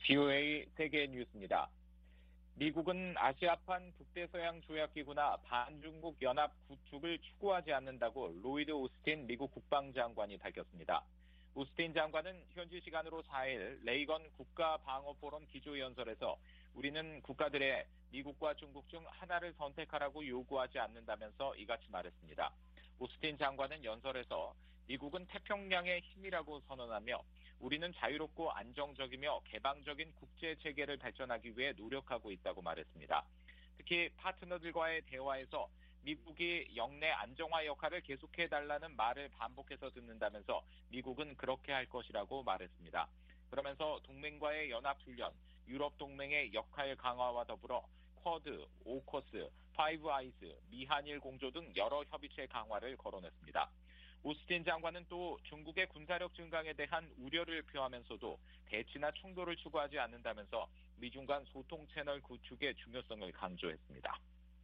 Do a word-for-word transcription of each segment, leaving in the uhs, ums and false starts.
비오에이 세계 뉴스입니다. 미국은 아시아판 북대서양 조약기구나 반중국 연합 구축을 추구하지 않는다고 로이드 오스틴 미국 국방장관이 밝혔습니다. 오스틴 장관은 현지 시간으로 사일 레이건 국가방어포럼 기조연설에서 우리는 국가들의 미국과 중국 중 하나를 선택하라고 요구하지 않는다면서 이같이 말했습니다. 오스틴 장관은 연설에서 미국은 태평양의 힘이라고 선언하며 우리는 자유롭고 안정적이며 개방적인 국제체계를 발전하기 위해 노력하고 있다고 말했습니다. 특히 파트너들과의 대화에서 미국이 영내 안정화 역할을 계속해달라는 말을 반복해서 듣는다면서 미국은 그렇게 할 것이라고 말했습니다. 그러면서 동맹과의 연합훈련, 유럽 동맹의 역할 강화와 더불어 쿼드, 오커스, 파이브 아이즈, 미한일 공조 등 여러 협의체 강화를 거론했습니다. 오스틴 장관은 또 중국의 군사력 증강에 대한 우려를 표하면서도 대치나 충돌을 추구하지 않는다면서 미중 간 소통 채널 구축의 중요성을 강조했습니다.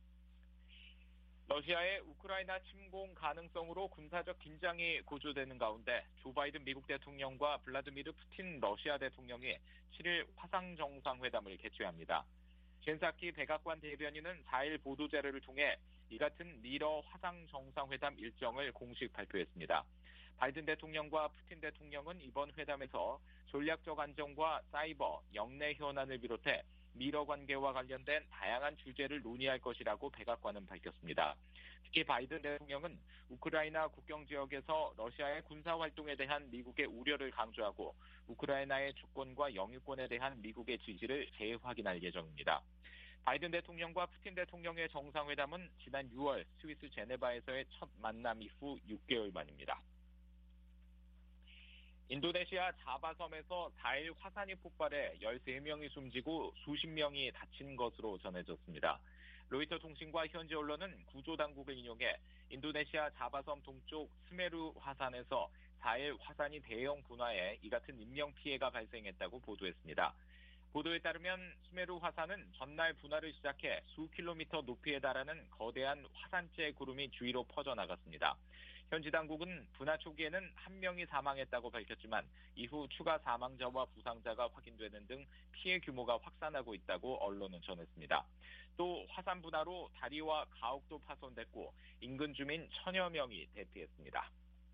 러시아의 우크라이나 침공 가능성으로 군사적 긴장이 고조되는 가운데 조 바이든 미국 대통령과 블라디미르 푸틴 러시아 대통령이 칠일 화상 정상회담을 개최합니다. 젠사키 백악관 대변인은 사일 보도자료를 통해 이 같은 미러 화상 정상회담 일정을 공식 발표했습니다. 바이든 대통령과 푸틴 대통령은 이번 회담에서 전략적 안정과 사이버, 영내 현안을 비롯해 미러 관계와 관련된 다양한 주제를 논의할 것이라고 백악관은 밝혔습니다. 특히 바이든 대통령은 우크라이나 국경 지역에서 러시아의 군사 활동에 대한 미국의 우려를 강조하고 우크라이나의 주권과 영유권에 대한 미국의 지지를 재확인할 예정입니다. 바이든 대통령과 푸틴 대통령의 정상회담은 지난 유월 스위스 제네바에서의 첫 만남 이후 육 개월 만입니다. 인도네시아 자바섬에서 사일 화산이 폭발해 열세 명이 숨지고 수십 명이 다친 것으로 전해졌습니다. 로이터 통신과 현지 언론은 구조당국을 인용해 인도네시아 자바섬 동쪽 스메루 화산에서 사일 화산이 대형 분화해 이 같은 인명피해가 발생했다고 보도했습니다. 보도에 따르면 스메루 화산은 전날 분화를 시작해 수 킬로미터 높이에 달하는 거대한 화산재 구름이 주위로 퍼져나갔습니다. 현지 당국은 분화 초기에는 한 명이 사망했다고 밝혔지만 이후 추가 사망자와 부상자가 확인되는 등 피해 규모가 확산하고 있다고 언론은 전했습니다. 또 화산 분화로 다리와 가옥도 파손됐고 인근 주민 천여 명이 대피했습니다.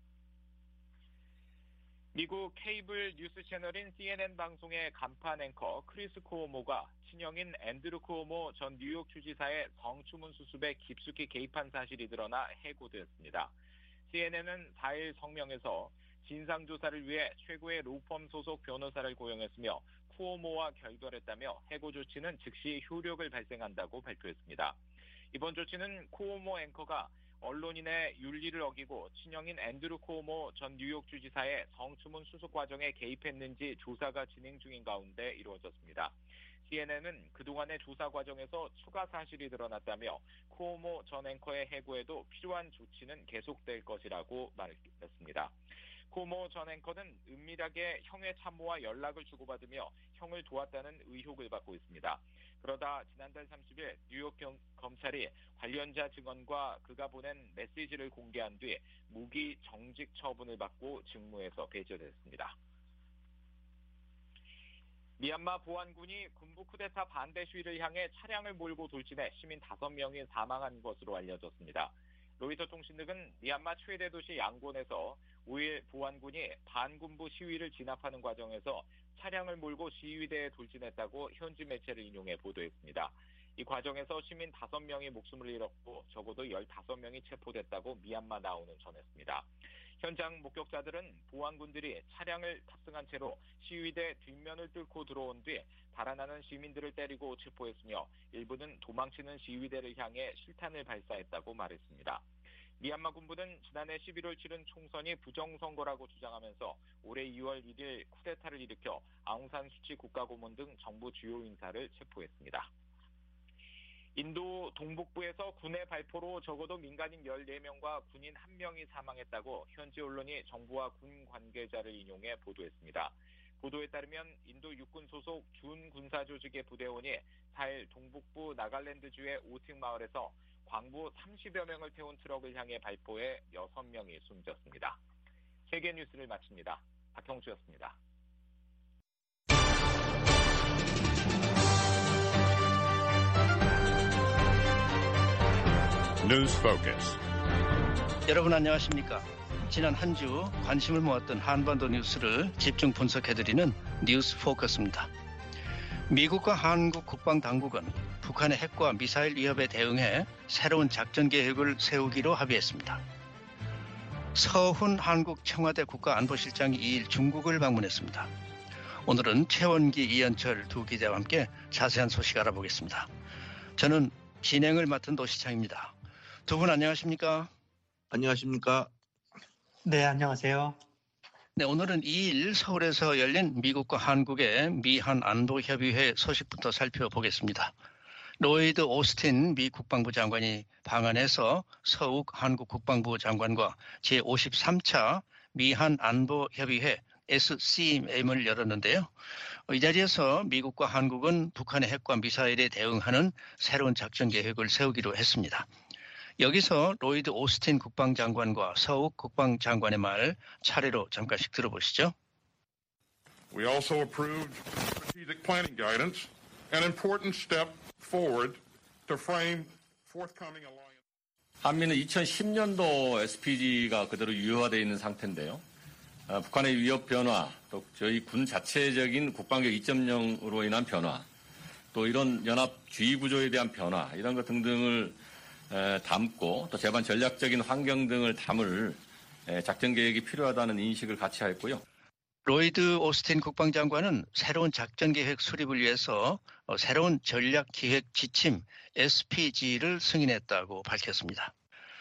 미국 케이블 뉴스 채널인 씨엔엔 방송의 간판 앵커 크리스 쿠오모가 친형인 앤드루 쿠오모 전 뉴욕 주지사의 성추문 수습에 깊숙이 개입한 사실이 드러나 해고되었습니다. 씨엔엔은 사일 성명에서 진상조사를 위해 최고의 로펌 소속 변호사를 고용했으며 쿠오모와 결별했다며 해고 조치는 즉시 효력을 발생한다고 발표했습니다. 이번 조치는 쿠오모 앵커가 언론인의 윤리를 어기고 친형인 앤드루 쿠오모 전 뉴욕 주지사의 성추문 수습 과정에 개입했는지 조사가 진행 중인 가운데 이루어졌습니다. 씨엔엔은 그동안의 조사 과정에서 추가 사실이 드러났다며 쿠오모 전 앵커의 해고에도 필요한 조치는 계속될 것이라고 말했습니다. 쿠오모 전 앵커는 은밀하게 형의 참모와 연락을 주고받으며 형을 도왔다는 의혹을 받고 있습니다. 그러다 지난달 삼십일 뉴욕 경, 검찰이 관련자 증언과 그가 보낸 메시지를 공개한 뒤 무기 정직 처분을 받고 직무에서 배제됐습니다. 미얀마 보안군이 군부 쿠데타 반대 시위를 향해 차량을 몰고 돌진해 시민 다섯 명이 사망한 것으로 알려졌습니다. 로이터 통신 등은 미얀마 최대 도시 양곤에서 오일 보안군이 반군부 시위를 진압하는 과정에서 차량을 몰고 시위대에 돌진했다고 현지 매체를 인용해 보도했습니다. 이 과정에서 시민 다섯 명이 목숨을 잃었고 적어도 열다섯 명이 체포됐다고 미얀마 나우는 전했습니다. 현장 목격자들은 보안군들이 차량을 탑승한 채로 시위대 뒷면을 뚫고 들어온 뒤 달아나는 시민들을 때리고 체포했으며 일부는 도망치는 시위대를 향해 실탄을 발사했다고 말했습니다. 미얀마 군부는 지난해 십일월 치른 총선이 부정선거라고 주장하면서 올해 이월 일일 쿠데타를 일으켜 아웅산 수치 국가고문 등 정부 주요 인사를 체포했습니다. 인도 동북부에서 군의 발포로 적어도 민간인 열네 명과 군인 한 명이 사망했다고 현지 언론이 정부와 군 관계자를 인용해 보도했습니다. 보도에 따르면 인도 육군 소속 준 군사조직의 부대원이 사일 동북부 나갈랜드주의 오팅 마을에서 광부 삼십여 명을 태운 트럭을 향해 발포해 여섯 명이 숨졌습니다. 세계 뉴스를 마칩니다. 박형주였습니다. News Focus. 여러분 안녕하십니까? 지난 한 주 관심을 모았던 한반도 뉴스를 집중 분석해드리는 뉴스 포커스입니다. 미국과 한국 국방당국은 북한의 핵과 미사일 위협에 대응해 새로운 작전 계획을 세우기로 합의했습니다. 서훈 한국 청와대 국가안보실장이 이일 중국을 방문했습니다. 오늘은 최원기, 이현철 두 기자와 함께 자세한 소식 알아보겠습니다. 저는 진행을 맡은 노시창입니다. 두 분 안녕하십니까? 안녕하십니까? 네, 안녕하세요. 네, 오늘은 이일 서울에서 열린 미국과 한국의 미한 안보협의회 소식부터 살펴보겠습니다. 로이드 오스틴 미 국방부 장관이 방한해서 서욱 한국 국방부 장관과 제오십삼 차 미한 안보협의회 에스씨엠을 열었는데요. 이 자리에서 미국과 한국은 북한의 핵과 미사일에 대응하는 새로운 작전 계획을 세우기로 했습니다. 여기서 로이드 오스틴 국방장관과 서욱 국방장관의 말 차례로 잠깐씩 들어보시죠. We also approved strategic planning guidance, an important step forward to frame forthcoming alliance. 한미는 이천십 년도 에스피지가 그대로 유효화되어 있는 상태인데요. 어, 북한의 위협 변화, 또 저희 군 자체적인 국방력 이 점 영으로 인한 변화, 또 이런 연합 주의 구조에 대한 변화, 이런 것 등등을 에, 담고 또 제반 전략적인 환경 등을 담을 에, 작전 계획이 필요하다는 인식을 같이 했고요. 로이드 오스틴 국방장관은 새로운 작전 계획 수립을 위해서 어, 새로운 전략 기획 지침 에스피지를 승인했다고 밝혔습니다.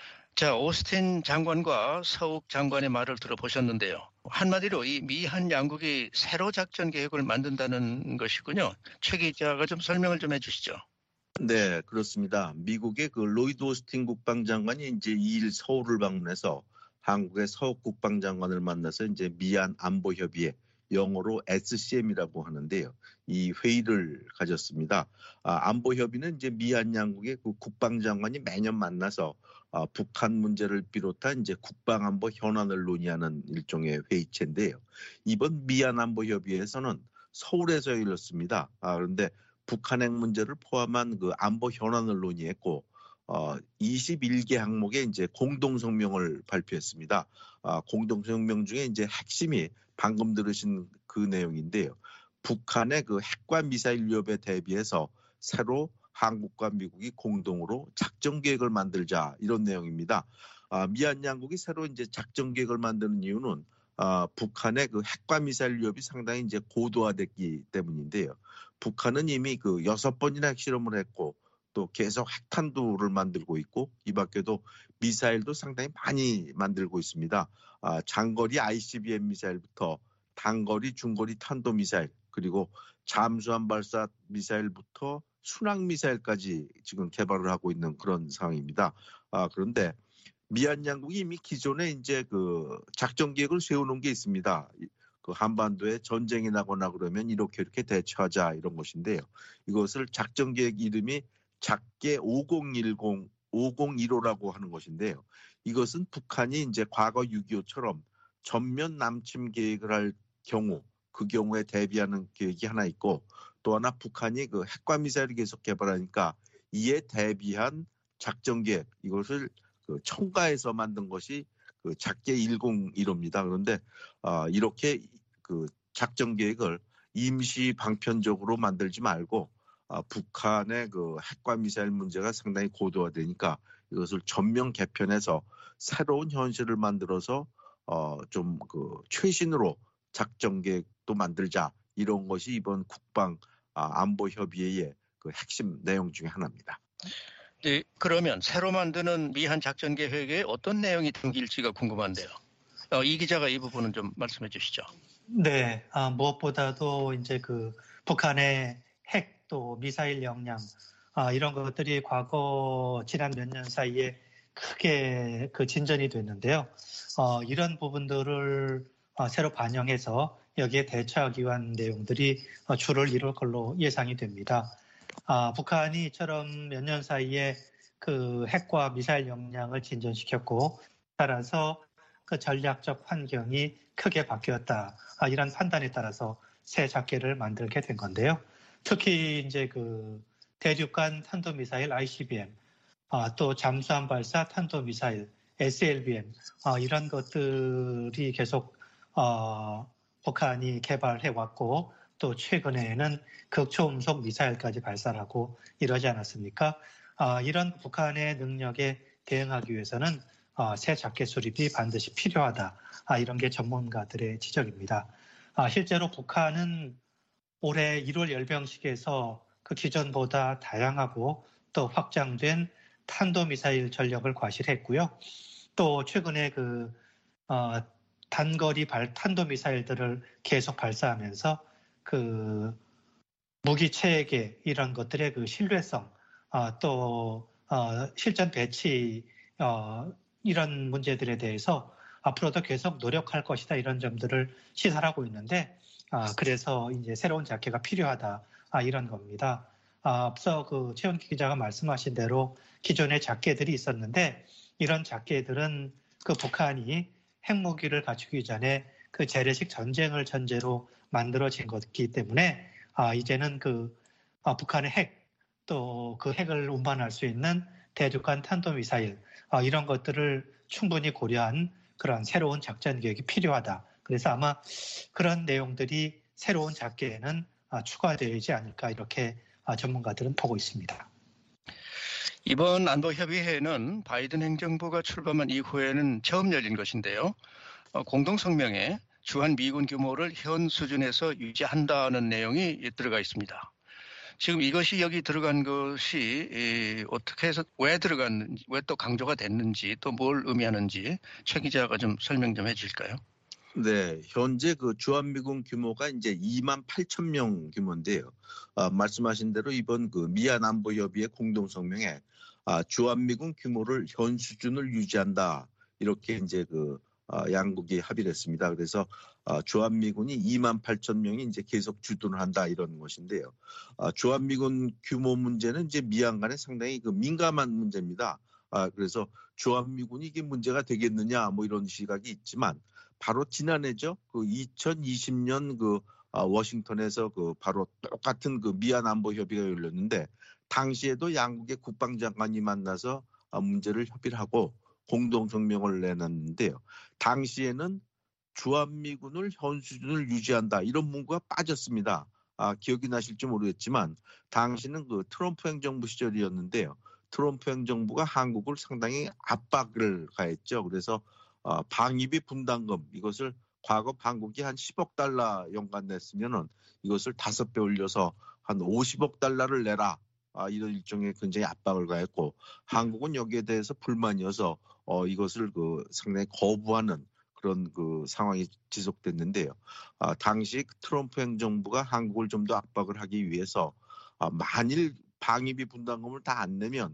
자, 오스틴 장관과 서욱 장관의 말을 들어보셨는데요. 한마디로 이 미한 양국이 새로 작전 계획을 만든다는 것이군요. 최 기자가 좀 설명을 좀 해주시죠. 네, 그렇습니다. 미국의 그 로이드 오스틴 국방장관이 이제 이일 서울을 방문해서 한국의 서욱 국방장관을 만나서 이제 미한 안보협의회, 영어로 에스씨엠이라고 하는데요. 이 회의를 가졌습니다. 아, 안보협의는 이제 미한 양국의 그 국방장관이 매년 만나서 아, 북한 문제를 비롯한 이제 국방안보 현안을 논의하는 일종의 회의체인데요. 이번 미한 안보협의회에서는 서울에서 열렸습니다. 아, 그런데 북한 핵 문제를 포함한 그 안보 현안을 논의했고, 어, 이십일 개 항목의 이제 공동성명을 발표했습니다. 아, 공동성명 중에 이제 핵심이 방금 들으신 그 내용인데요. 북한의 그 핵과 미사일 위협에 대비해서 새로 한국과 미국이 공동으로 작전 계획을 만들자, 이런 내용입니다. 아, 미한 양국이 새로 이제 작전 계획을 만드는 이유는 아, 북한의 그 핵과 미사일 위협이 상당히 이제 고도화됐기 때문인데요. 북한은 이미 그 여섯 번이나 핵실험을 했고 또 계속 핵탄두를 만들고 있고 이 밖에도 미사일도 상당히 많이 만들고 있습니다. 아, 장거리 아이씨비엠 미사일부터 단거리, 중거리 탄도 미사일, 그리고 잠수함 발사 미사일부터 순항 미사일까지 지금 개발을 하고 있는 그런 상황입니다. 아, 그런데 미한 양국이 이미 기존에 이제 그 작전 계획을 세우는 게 있습니다. 그 한반도에 전쟁이 나거나 그러면 이렇게 이렇게 대처하자, 이런 것인데요. 이것을 작전 계획 이름이 작게 오공일공, 오공일오라고 하는 것인데요. 이것은 북한이 이제 과거 육이오처럼 전면 남침 계획을 할 경우, 그 경우에 대비하는 계획이 하나 있고, 또 하나 북한이 그 핵과 미사일을 계속 개발하니까 이에 대비한 작전 계획, 이것을 그 첨가해서 만든 것이 그 작게 일공일오입니다. 그런데 어, 이렇게 그 작전 계획을 임시 방편적으로 만들지 말고 어, 북한의 그 핵과 미사일 문제가 상당히 고도화되니까 이것을 전면 개편해서 새로운 현실을 만들어서 어, 좀 그 최신으로 작전 계획도 만들자, 이런 것이 이번 국방 아, 안보 협의회의 그 핵심 내용 중에 하나입니다. 네, 그러면 새로 만드는 미한 작전 계획에 어떤 내용이 담길지가 궁금한데요. 어, 이 기자가 이 부분은 좀 말씀해 주시죠. 네, 아, 무엇보다도 이제 그 북한의 핵 또 미사일 역량, 아, 이런 것들이 과거 지난 몇 년 사이에 크게 그 진전이 됐는데요. 어, 이런 부분들을 어, 새로 반영해서 여기에 대처하기 위한 내용들이 어, 주를 이룰 걸로 예상이 됩니다. 아, 북한이 이처럼 몇 년 사이에 그 핵과 미사일 역량을 진전시켰고, 따라서 그 전략적 환경이 크게 바뀌었다. 아, 이런 판단에 따라서 새 작계를 만들게 된 건데요. 특히 이제 그 대륙간 탄도미사일 아이씨비엠, 아, 또 잠수함 발사 탄도미사일, 에스엘비엠 아, 이런 것들이 계속 어, 북한이 개발해왔고 또 최근에는 극초음속 미사일까지 발사하고 이러지 않았습니까? 아, 이런 북한의 능력에 대응하기 위해서는 아, 새 자켓 수립이 반드시 필요하다. 아, 이런 게 전문가들의 지적입니다. 아, 실제로 북한은 올해 일월 열병식에서 그 기존보다 다양하고 또 확장된 탄도미사일 전력을 과실했고요. 또 최근에 그 어, 단거리 발 탄도미사일들을 계속 발사하면서 그 무기 체계 이런 것들의 그 신뢰성 어, 또 어, 실전 배치 어, 이런 문제들에 대해서 앞으로도 계속 노력할 것이다 이런 점들을 시사하고 있는데 아, 그래서 이제 새로운 자켓가 필요하다 아, 이런 겁니다. 아, 앞서 그 최원기 기자가 말씀하신 대로 기존의 자켓들이 있었는데 이런 자켓들은 그 북한이 핵무기를 갖추기 전에 그 재래식 전쟁을 전제로 만들어진 것이기 때문에 아, 이제는 그 아, 북한의 핵 또 그 핵을 운반할 수 있는 대륙간 탄도미사일 아, 이런 것들을 충분히 고려한 그런 새로운 작전 계획이 필요하다. 그래서 아마 그런 내용들이 새로운 자켓에는 아, 추가되지 않을까 이렇게 아, 전문가들은 보고 있습니다. 이번 안보협의회는 바이든 행정부가 출범한 이후에는 처음 열린 것인데요. 어, 공동성명에 주한 미군 규모를 현 수준에서 유지한다는 내용이 들어가 있습니다. 지금 이것이 여기 들어간 것이 이, 어떻게 해서 왜 들어갔는지, 왜 또 강조가 됐는지, 또 뭘 의미하는지 최 기자가 좀 설명 좀 해주실까요? 네, 현재 그 주한미군 규모가 이제 이만 팔천 명 규모인데요. 아, 말씀하신 대로 이번 그 미얀 안보협의회 공동성명에 아, 주한미군 규모를 현 수준을 유지한다 이렇게 이제 그 아, 양국이 합의를 했습니다. 그래서 아, 주한미군이 이만 팔천 명이 이제 계속 주둔을 한다 이런 것인데요. 아, 주한미군 규모 문제는 이제 미얀 간에 상당히 그 민감한 문제입니다. 아, 그래서 주한미군이 이게 문제가 되겠느냐 뭐 이런 시각이 있지만. 바로 지난해죠. 그 이천이십 년 그 아, 워싱턴에서 그 바로 똑같은 그 미얀 안보 협의가 열렸는데 당시에도 양국의 국방장관이 만나서 아, 문제를 협의를 하고 공동 성명을 내놨는데요. 당시에는 주한미군을 현 수준을 유지한다 이런 문구가 빠졌습니다. 아, 기억이 나실지 모르겠지만 당시는 그 트럼프 행정부 시절이었는데요. 트럼프 행정부가 한국을 상당히 압박을 가했죠. 그래서 어, 방위비 분담금 이것을 과거 한국이 한 십억 달러 연간 냈으면은 이것을 다섯 배 올려서 한 오십억 달러를 내라 아, 이런 일종의 굉장히 압박을 가했고 한국은 여기에 대해서 불만이어서 어, 이것을 그 상당히 거부하는 그런 그 상황이 지속됐는데요. 아, 당시 트럼프 행정부가 한국을 좀 더 압박을 하기 위해서 아, 만일 방위비 분담금을 다 안 내면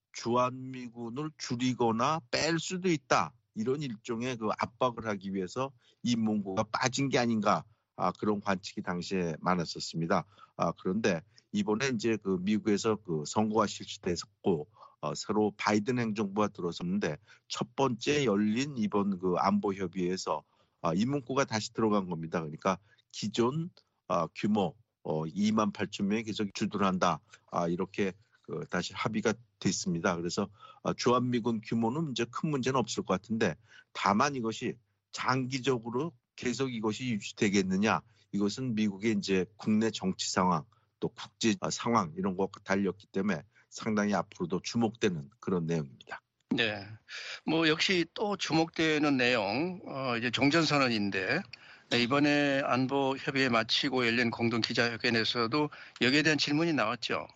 주한미군을 줄이거나 뺄 수도 있다. 이런 일종의 그 압박을 하기 위해서 이 문구가 빠진 게 아닌가 아, 그런 관측이 당시에 많았었습니다. 아, 그런데 이번에 이제 그 미국에서 그 선거가 실시됐고 어, 새로 바이든 행정부가 들어섰는데 첫 번째 열린 이번 그 안보 협의회에서 아, 이 문구가 다시 들어간 겁니다. 그러니까 기존 아, 규모 어, 이만 팔천 명이 계속 주둔한다. 아, 이렇게 그 다시 합의가 됐습니다. 그래서 주한미군 규모는 이제 큰 문제는 없을 것 같은데 다만 이것이 장기적으로 계속 이것이 유지되겠느냐 이것은 미국의 이제 국내 정치 상황 또 국제 상황 이런 거 달렸기 때문에 상당히 앞으로도 주목되는 그런 내용입니다. 네, 뭐 역시 또 주목되는 내용 어, 이제 종전선언인데 이번에 안보 협의회 마치고 열린 공동 기자회견에서도 여기에 대한 질문이 나왔죠.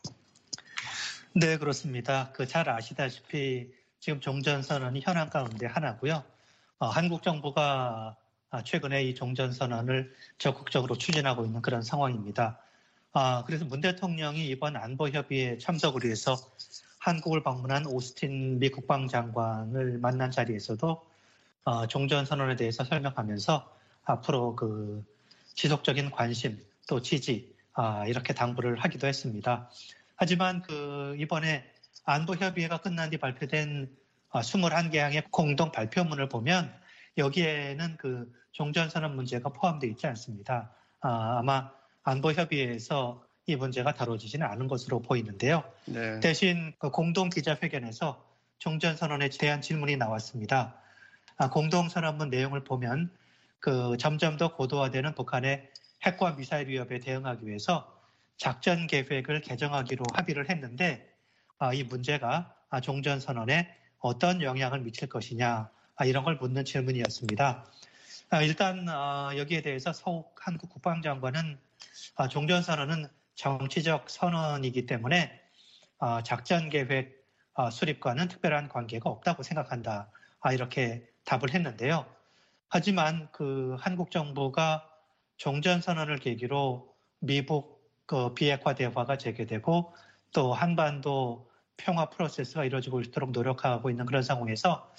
네, 그렇습니다. 그 잘 아시다시피 지금 종전선언이 현안 가운데 하나고요. 어, 한국 정부가 최근에 이 종전선언을 적극적으로 추진하고 있는 그런 상황입니다. 아, 그래서 문 대통령이 이번 안보협의회에 참석을 위해서 한국을 방문한 오스틴 미 국방장관을 만난 자리에서도 어, 종전선언에 대해서 설명하면서 앞으로 그 지속적인 관심 또 지지 아, 이렇게 당부를 하기도 했습니다. 하지만 그 이번에 안보협의회가 끝난 뒤 발표된 이십일 개 항의 공동 발표문을 보면 여기에는 그 종전선언 문제가 포함되어 있지 않습니다. 아, 아마 안보협의회에서 이 문제가 다뤄지지는 않은 것으로 보이는데요. 네. 대신 그 공동 기자회견에서 종전선언에 대한 질문이 나왔습니다. 아, 공동선언문 내용을 보면 그 점점 더 고도화되는 북한의 핵과 미사일 위협에 대응하기 위해서 작전 계획을 개정하기로 합의를 했는데 아, 이 문제가 아, 종전선언에 어떤 영향을 미칠 것이냐 아, 이런 걸 묻는 질문이었습니다. 아, 일단 아, 여기에 대해서 서욱 한국 국방장관은 아, 종전선언은 정치적 선언이기 때문에 아, 작전 계획 아, 수립과는 특별한 관계가 없다고 생각한다. 아, 이렇게 답을 했는데요. 하지만 그 한국 정부가 종전선언을 계기로 미북 그 비핵화 대화가 재개되고 또 한반도 평화 프로세스가 이루어지고 있도록 노력하고 있는 그런 상황에서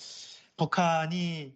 북한이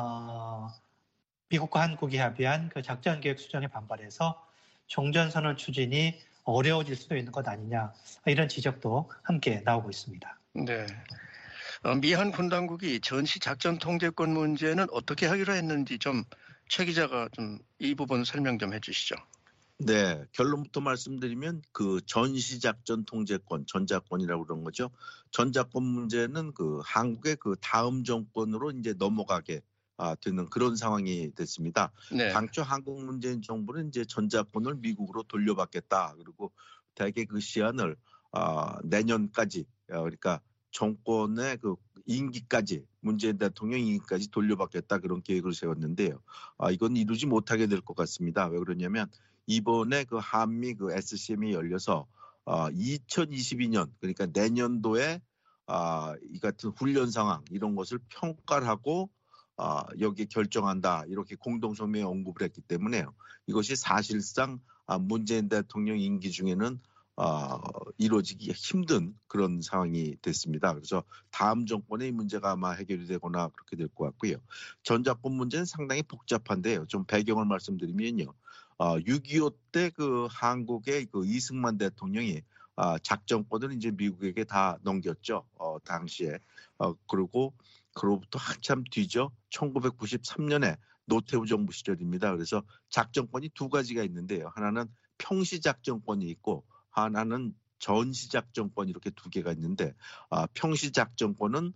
어, 미국과 한국이 합의한 그 작전 계획 수정에 반발해서 종전선언 추진이 어려워질 수도 있는 것 아니냐 이런 지적도 함께 나오고 있습니다. 네. 어, 미한 군 당국이 전시 작전 통제권 문제는 어떻게 하기로 했는지 좀 최 기자가 좀 이 부분 설명 좀 해주시죠. 네, 결론부터 말씀드리면 그 전시작전 통제권, 전자권이라고 그런 거죠. 전자권 문제는 그 한국의 그 다음 정권으로 이제 넘어가게 아, 되는 그런 상황이 됐습니다. 네. 당초 한국 문재인 정부는 이제 전자권을 미국으로 돌려받겠다. 그리고 대개 그 시한을 아, 내년까지 그러니까 정권의 그 임기까지 문재인 대통령 임기까지 돌려받겠다 그런 계획을 세웠는데요. 아, 이건 이루지 못하게 될 것 같습니다. 왜 그러냐면 이번에 그 한미 그 에스씨엠이 열려서 어, 이천이십이 년 그러니까 내년도에 아, 이 같은 훈련 상황 이런 것을 평가를 하고 아, 여기에 결정한다 이렇게 공동성명에 언급을 했기 때문에요. 이것이 사실상 아, 문재인 대통령 임기 중에는 어, 이루어지기 힘든 그런 상황이 됐습니다. 그래서 다음 정권에 이 문제가 아마 해결이 되거나 그렇게 될 것 같고요. 전자권 문제는 상당히 복잡한데요. 좀 배경을 말씀드리면요. 어, 육이오 때 그 한국의 그 이승만 대통령이 어, 작전권을 이제 미국에게 다 넘겼죠. 어, 당시에. 어, 그리고 그로부터 한참 뒤죠. 천구백구십삼 년에 노태우 정부 시절입니다. 그래서 작전권이 두 가지가 있는데요. 하나는 평시작전권이 있고 하나는 전시작전권 이렇게 두 개가 있는데 아, 평시작전권은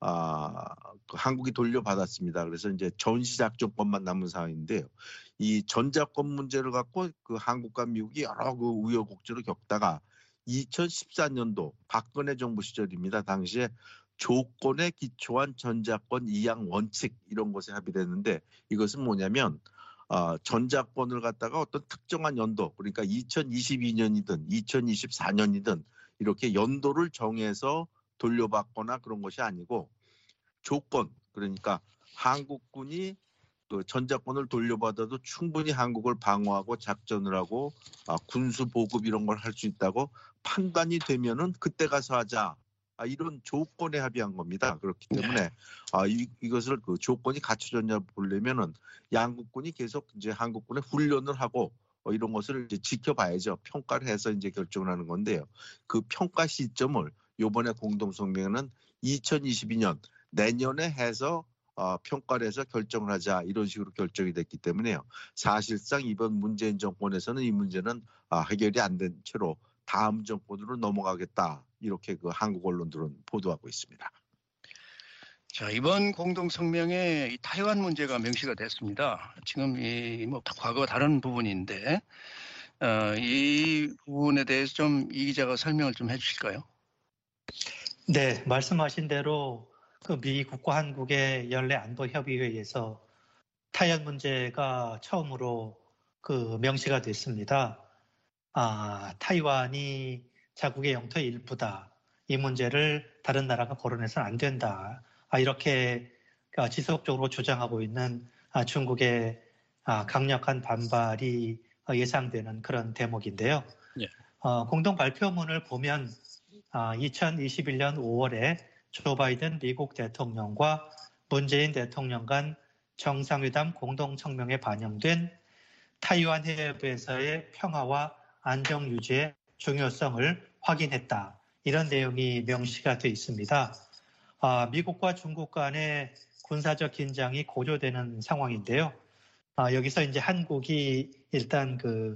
아, 그 한국이 돌려받았습니다. 그래서 이제 전시작전권만 남은 상황인데요. 이 전자권 문제를 갖고 그 한국과 미국이 여러 그 우여곡절을 겪다가 이천십사 년도 박근혜 정부 시절입니다. 당시에 조건에 기초한 전자권 이양 원칙 이런 것에 합의됐는데 이것은 뭐냐면 어, 전자권을 갖다가 어떤 특정한 연도 그러니까 이천이십이 년이든 이천이십사 년이든 이렇게 연도를 정해서 돌려받거나 그런 것이 아니고 조건 그러니까 한국군이 그 전자권을 돌려받아도 충분히 한국을 방어하고 작전을 하고 아, 군수 보급 이런 걸 할 수 있다고 판단이 되면은 그때 가서 하자. 아, 이런 조건에 합의한 겁니다. 그렇기 때문에 네. 아, 이, 이것을 그 조건이 갖춰졌냐 보려면은 양국군이 계속 이제 한국군의 훈련을 하고 어, 이런 것을 이제 지켜봐야죠. 평가를 해서 이제 결정을 하는 건데요. 그 평가 시점을 이번에 공동성명은 이천이십이 년 내년에 해서 어, 평가를 해서 결정을 하자 이런 식으로 결정이 됐기 때문에요. 사실상 이번 문재인 정권에서는 이 문제는 아, 해결이 안 된 채로 다음 정권으로 넘어가겠다 이렇게 그 한국 언론들은 보도하고 있습니다. 자, 이번 공동성명에 이 타이완 문제가 명시가 됐습니다. 지금 이 뭐 과거 다른 부분인데 어, 이 부분에 대해서 좀 이 기자가 설명을 좀 해주실까요? 네, 말씀하신 대로 그 미국과 한국의 연례 안보 협의회에서 타이완 문제가 처음으로 그 명시가 됐습니다. 아, 타이완이 자국의 영토의 일부다. 이 문제를 다른 나라가 거론해서는 안 된다. 아, 이렇게 지속적으로 주장하고 있는 아, 중국의 아, 강력한 반발이 예상되는 그런 대목인데요. 예. 어, 공동 발표문을 보면 아, 이천이십일 년 오월에 조 바이든 미국 대통령과 문재인 대통령 간 정상회담 공동성명에 반영된 타이완 해협에서의 평화와 안정 유지의 중요성을 확인했다. 이런 내용이 명시가 되어 있습니다. 아, 미국과 중국 간의 군사적 긴장이 고조되는 상황인데요. 아, 여기서 이제 한국이 일단 그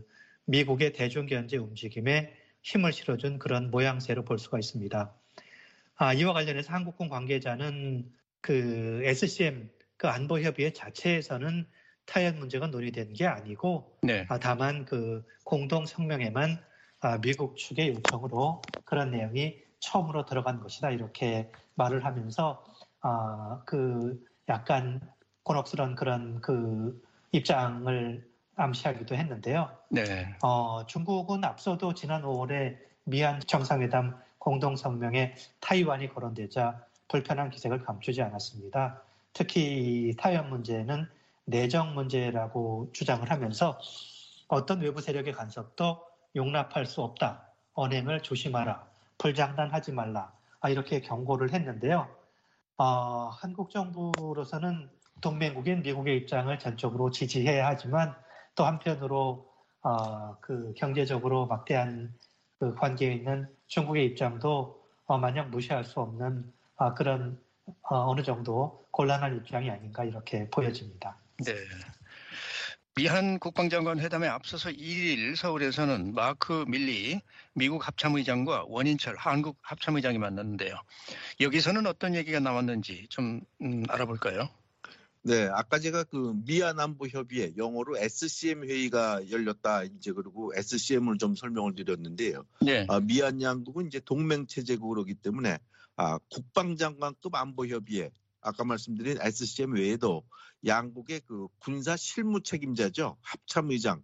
미국의 대중경제 움직임에 힘을 실어준 그런 모양새로 볼 수가 있습니다. 아, 이와 관련해서 한국군 관계자는 그 에스씨엠 그 안보 협의회 자체에서는 타이완 문제가 논의된 게 아니고 네. 아, 다만 그 공동 성명에만 아, 미국 측의 요청으로 그런 내용이 처음으로 들어간 것이다 이렇게 말을 하면서 아, 그 약간 곤혹스러운 그런 그 입장을 암시하기도 했는데요. 네. 어, 중국은 앞서도 지난 오월에 미한 정상회담 공동성명에 타이완이 거론되자 불편한 기색을 감추지 않았습니다. 특히 타이완 문제는 내정 문제라고 주장을 하면서 어떤 외부 세력의 간섭도 용납할 수 없다. 언행을 조심하라. 불장난하지 말라. 이렇게 경고를 했는데요. 어, 한국 정부로서는 동맹국인 미국의 입장을 전적으로 지지해야 하지만 또 한편으로 어, 그 경제적으로 막대한 그 관계에 있는 중국의 입장도 어, 마냥 무시할 수 없는 어, 그런 어, 어느 정도 곤란한 입장이 아닌가 이렇게 보여집니다. 네. 미한 국방장관 회담에 앞서서 이 일 서울에서는 마크 밀리 미국 합참의장과 원인철 한국 합참의장이 만났는데요. 여기서는 어떤 얘기가 나왔는지 좀 음, 알아볼까요? 네, 아까 제가 그 미한 안보 협의회 영어로 에스씨엠 회의가 열렸다 이제 그리고 에스씨엠을 좀 설명을 드렸는데요. 네. 아, 미한 양국은 이제 동맹 체제국이기 때문에 아, 국방장관급 안보 협의회 아까 말씀드린 에스씨엠 외에도 양국의 그 군사 실무 책임자죠 합참의장이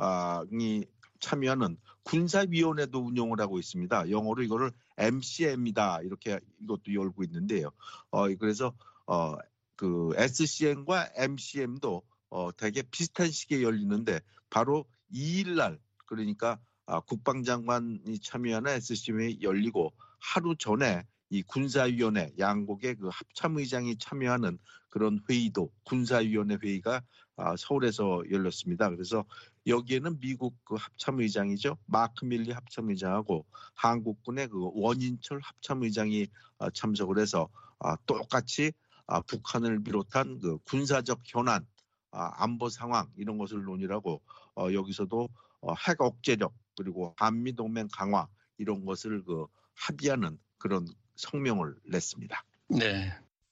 참여하는 군사위원회도 운영을 하고 있습니다. 영어로 이거를 엠씨엠이다 이렇게 이것도 열고 있는데요. 어, 그래서 어. 그 에스씨엠과 엠씨엠도 어, 되게 비슷한 시기에 열리는데 바로 이 일 날 그러니까 아, 국방장관이 참여하는 에스씨엠이 열리고 하루 전에 이 군사위원회 양국의 그 합참의장이 참여하는 그런 회의도 군사위원회 회의가 아, 서울에서 열렸습니다. 그래서 여기에는 미국 그 합참의장이죠 마크 밀리 합참의장하고 한국군의 그 원인철 합참의장이 아, 참석을 해서 아, 똑같이 아, 북한을 비롯한 그 군사적 현안, 아, 안보 상황 이런 것을 논의하고 어, 여기서도 어, 핵 억제력 그리고 한미 동맹 강화 이런 것을 그 합의하는 그런 성명을 냈습니다. 네.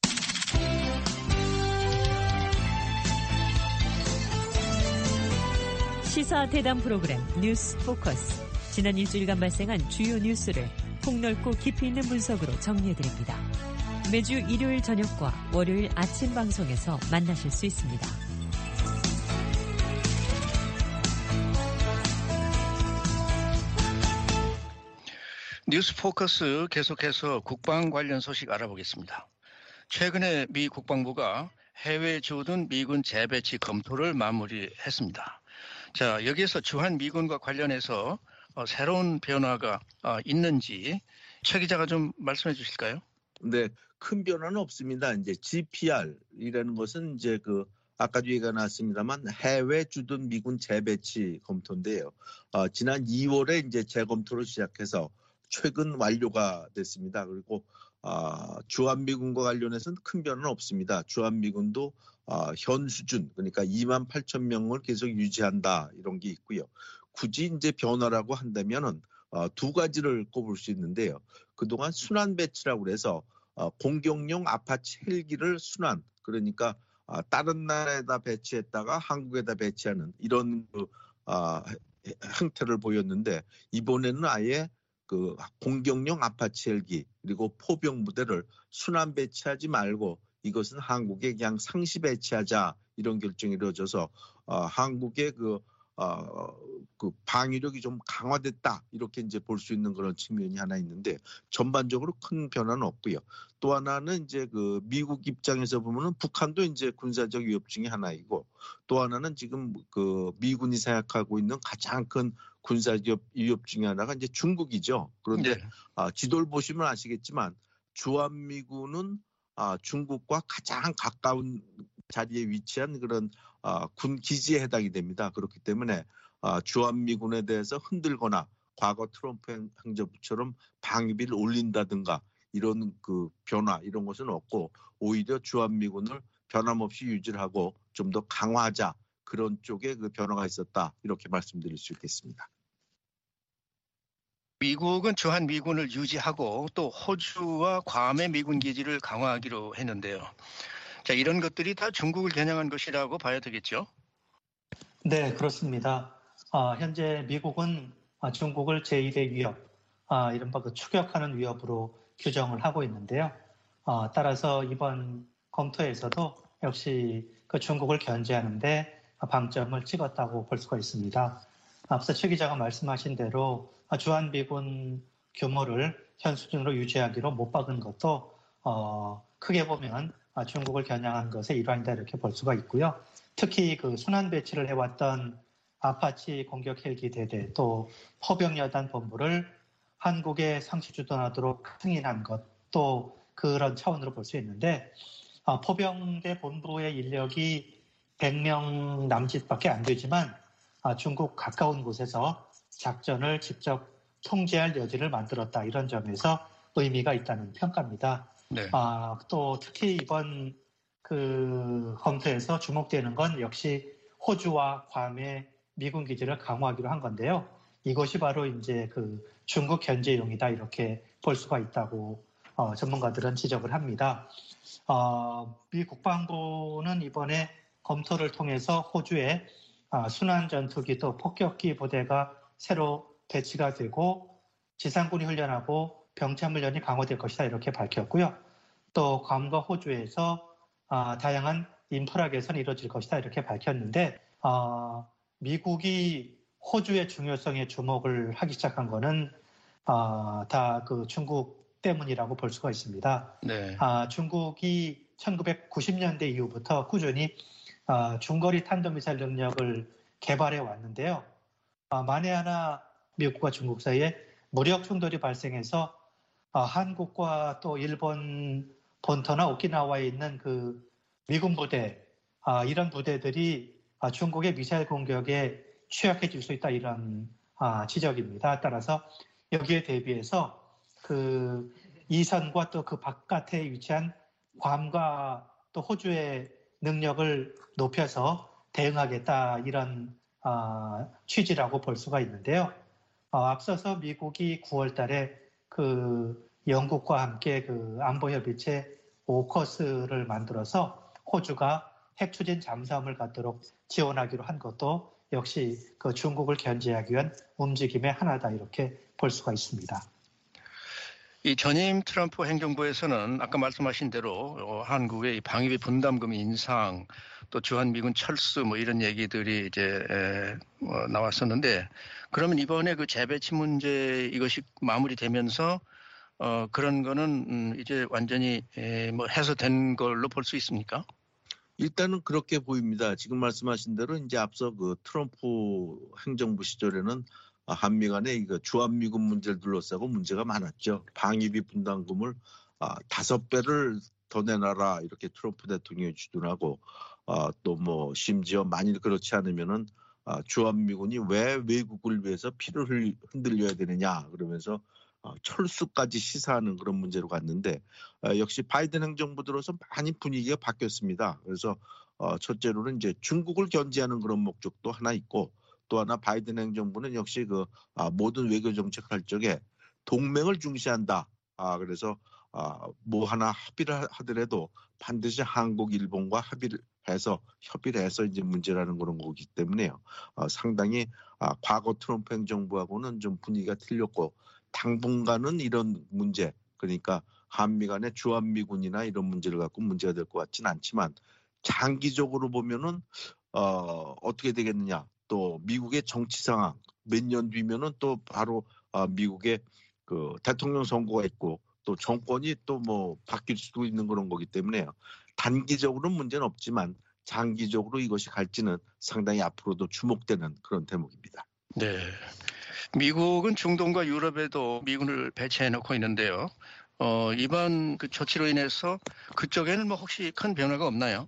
시사 대담 프로그램 뉴스 포커스. 지난 일주일간 발생한 주요 뉴스를 폭넓고 깊이 있는 분석으로 정리해드립니다. 매주 일요일 저녁과 월요일 아침 방송에서 만나실 수 있습니다. 뉴스 포커스 계속해서 국방 관련 소식 알아보겠습니다. 최근에 미 국방부가 해외에 주둔 미군 재배치 검토를 마무리했습니다. 자, 여기에서 주한 미군과 관련해서 어, 새로운 변화가 어, 있는지 최 기자가 좀 말씀해 주실까요? 네, 큰 변화는 없습니다. 이제 지피알이라는 것은 이제 그 아까도 얘기가 나왔습니다만 해외 주둔 미군 재배치 검토인데요. 어, 지난 이월에 이제 재검토를 시작해서 최근 완료가 됐습니다. 그리고 어, 주한미군과 관련해서는 큰 변화는 없습니다. 주한미군도 어, 현 수준 그러니까 이만 팔천 명을 계속 유지한다 이런 게 있고요. 굳이 이제 변화라고 한다면은 어, 두 가지를 꼽을 수 있는데요. 그동안 순환 배치라고 해서 어, 공격용 아파치 헬기를 순환 그러니까 어, 다른 나라에다 배치했다가 한국에다 배치하는 이런 그, 어, 형태를 보였는데 이번에는 아예 그 공격용 아파치 헬기 그리고 포병 부대를 순환 배치하지 말고 이것은 한국에 그냥 상시 배치하자 이런 결정이 이루어져서 어, 한국의 그, 어, 그 방위력이 좀 강화됐다 이렇게 이제 볼 수 있는 그런 측면이 하나 있는데 전반적으로 큰 변화는 없고요. 또 하나는 이제 그 미국 입장에서 보면은 북한도 이제 군사적 위협 중에 하나이고 또 하나는 지금 그 미군이 생각하고 있는 가장 큰 군사적 위협 중에 하나가 이제 중국이죠. 그런데 네. 아, 지도를 보시면 아시겠지만 주한미군은 아, 중국과 가장 가까운 자리에 위치한 그런 아, 군 기지에 해당이 됩니다. 그렇기 때문에 아, 주한미군에 대해서 흔들거나 과거 트럼프 행정부처럼 방위비를 올린다든가 이런 그 변화 이런 것은 없고 오히려 주한미군을 변함없이 유지를 하고 좀 더 강화하자 그런 쪽에 그 변화가 있었다 이렇게 말씀드릴 수 있겠습니다. 미국은 주한 미군을 유지하고 또 호주와 괌의 미군 기지를 강화하기로 했는데요. 자, 이런 것들이 다 중국을 겨냥한 것이라고 봐야 되겠죠? 네, 그렇습니다. 아, 현재 미국은 아, 중국을 제일의 위협, 아, 이른바 그 추격하는 위협으로 규정을 하고 있는데요. 아, 따라서 이번 검토에서도 역시 그 중국을 견제하는데 방점을 찍었다고 볼 수가 있습니다. 앞서 최 기자가 말씀하신 대로 주한미군 규모를 현 수준으로 유지하기로 못 박은 것도 어, 크게 보면 중국을 겨냥한 것의 일환이다 이렇게 볼 수가 있고요. 특히 그 순환 배치를 해왔던 아파치 공격 헬기 대대 또 포병여단 본부를 한국에 상시 주둔하도록 승인한 것도 그런 차원으로 볼 수 있는데 어, 포병대 본부의 인력이 백 명 남짓밖에 안 되지만 어, 중국 가까운 곳에서 작전을 직접 통제할 여지를 만들었다 이런 점에서 의미가 있다는 평가입니다. 네. 아, 또 특히 이번 그 검토에서 주목되는 건 역시 호주와 괌의 미군 기지를 강화하기로 한 건데요. 이것이 바로 이제 그 중국 견제용이다 이렇게 볼 수가 있다고 어, 전문가들은 지적을 합니다. 어, 미 국방부는 이번에 검토를 통해서 호주에 어, 순환 전투기 또 폭격기 부대가 새로 배치가 되고 지상군이 훈련하고 병참 훈련이 강화될 것이다 이렇게 밝혔고요. 또 괌과 호주에서 어, 다양한 인프라 개선이 이루어질 것이다 이렇게 밝혔는데 어, 미국이 호주의 중요성에 주목을 하기 시작한 거는 어, 다 그 중국 때문이라고 볼 수가 있습니다. 네. 아, 중국이 천구백구십 년대 이후부터 꾸준히 아, 중거리 탄도미사일 능력을 개발해 왔는데요. 아, 만에 하나 미국과 중국 사이에 무력 충돌이 발생해서 아, 한국과 또 일본 본토나 오키나와에 있는 그 미군 부대 아, 이런 부대들이 아, 중국의 미사일 공격에 취약해질 수 있다 이런 아, 지적입니다. 따라서 여기에 대비해서 그 이선과 또 그 바깥에 위치한 괌과 또 호주의 능력을 높여서 대응하겠다 이런 어, 취지라고 볼 수가 있는데요. 어, 앞서서 미국이 구월 달에 그 영국과 함께 그 안보협의체 오커스를 만들어서 호주가 핵 추진 잠수함을 갖도록 지원하기로 한 것도 역시 그 중국을 견제하기 위한 움직임의 하나다 이렇게 볼 수가 있습니다. 이 전임 트럼프 행정부에서는 아까 말씀하신 대로 한국의 방위비 분담금 인상, 또 주한미군 철수 뭐 이런 얘기들이 이제 어, 나왔었는데, 그러면 이번에 그 재배치 문제 이것이 마무리되면서 어, 그런 거는 음, 이제 완전히 에, 뭐 해소된 걸로 볼 수 있습니까? 일단은 그렇게 보입니다. 지금 말씀하신 대로 이제 앞서 그 트럼프 행정부 시절에는 한미 간의 이거 주한미군 문제를 둘러싸고 문제가 많았죠. 방위비 분담금을 아, 다섯 배를 더 내놔라 이렇게 트럼프 대통령이 주둔하고 아, 또 뭐 심지어 만일 그렇지 않으면은 아, 주한미군이 왜 외국을 위해서 피를 흔들려야 되느냐 그러면서 아, 철수까지 시사하는 그런 문제로 갔는데 아, 역시 바이든 행정부 들어서 많이 분위기가 바뀌었습니다. 그래서 어, 첫째로는 이제 중국을 견제하는 그런 목적도 하나 있고. 또 하나 바이든 행정부는 역시 그 아, 모든 외교 정책 할 적에 동맹을 중시한다. 아, 그래서 아, 뭐 하나 합의를 하더라도 반드시 한국, 일본과 합의를 해서 협의를 해서 이제 문제라는 그런 거기 때문에요. 아, 상당히 아, 과거 트럼프 행정부하고는 좀 분위기가 틀렸고 당분간은 이런 문제 그러니까 한미 간의 주한미군이나 이런 문제를 갖고 문제가 될 것 같지는 않지만 장기적으로 보면은 어, 어떻게 되겠느냐. 또 미국의 정치 상황 몇 년 뒤면은 또 바로 아, 미국의 그 대통령 선거가 있고 또 정권이 또 뭐 바뀔 수도 있는 그런 거기 때문에요. 단기적으로는 문제는 없지만 장기적으로 이것이 갈지는 상당히 앞으로도 주목되는 그런 대목입니다. 네. 미국은 중동과 유럽에도 미군을 배치해 놓고 있는데요. 어, 이번 그 조치로 인해서 그쪽에는 뭐 혹시 큰 변화가 없나요?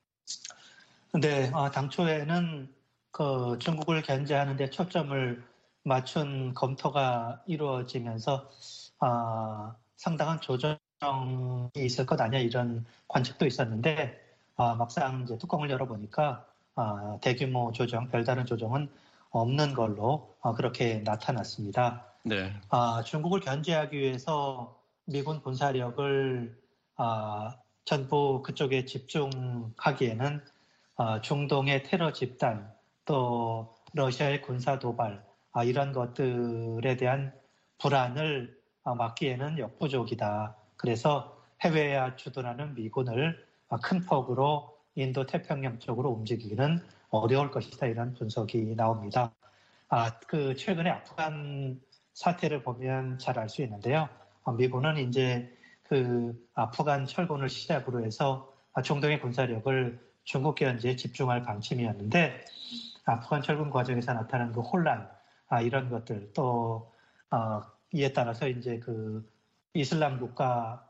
네, 어, 당초에는 그 중국을 견제하는 데 초점을 맞춘 검토가 이루어지면서 어, 상당한 조정이 있을 것 아니냐 이런 관측도 있었는데 어, 막상 이제 뚜껑을 열어보니까 어, 대규모 조정, 별다른 조정은 없는 걸로 어, 그렇게 나타났습니다. 네. 아, 중국을 견제하기 위해서 미군 군사력을 아, 전부 그쪽에 집중하기에는 아, 중동의 테러 집단 또 러시아의 군사 도발 아, 이런 것들에 대한 불안을 아, 막기에는 역부족이다. 그래서 해외에 주둔하는 미군을 아, 큰 폭으로 인도 태평양 쪽으로 움직이기는 어려울 것이다. 이런 분석이 나옵니다. 아, 그 최근에 아프간 사태를 보면 잘 알 수 있는데요. 어, 미군은 이제 그 아프간 철군을 시작으로 해서 중동의 군사력을 중국 견제에 집중할 방침이었는데 아프간 철군 과정에서 나타난 그 혼란 아, 이런 것들 또 어, 이에 따라서 이제 그 이슬람 국가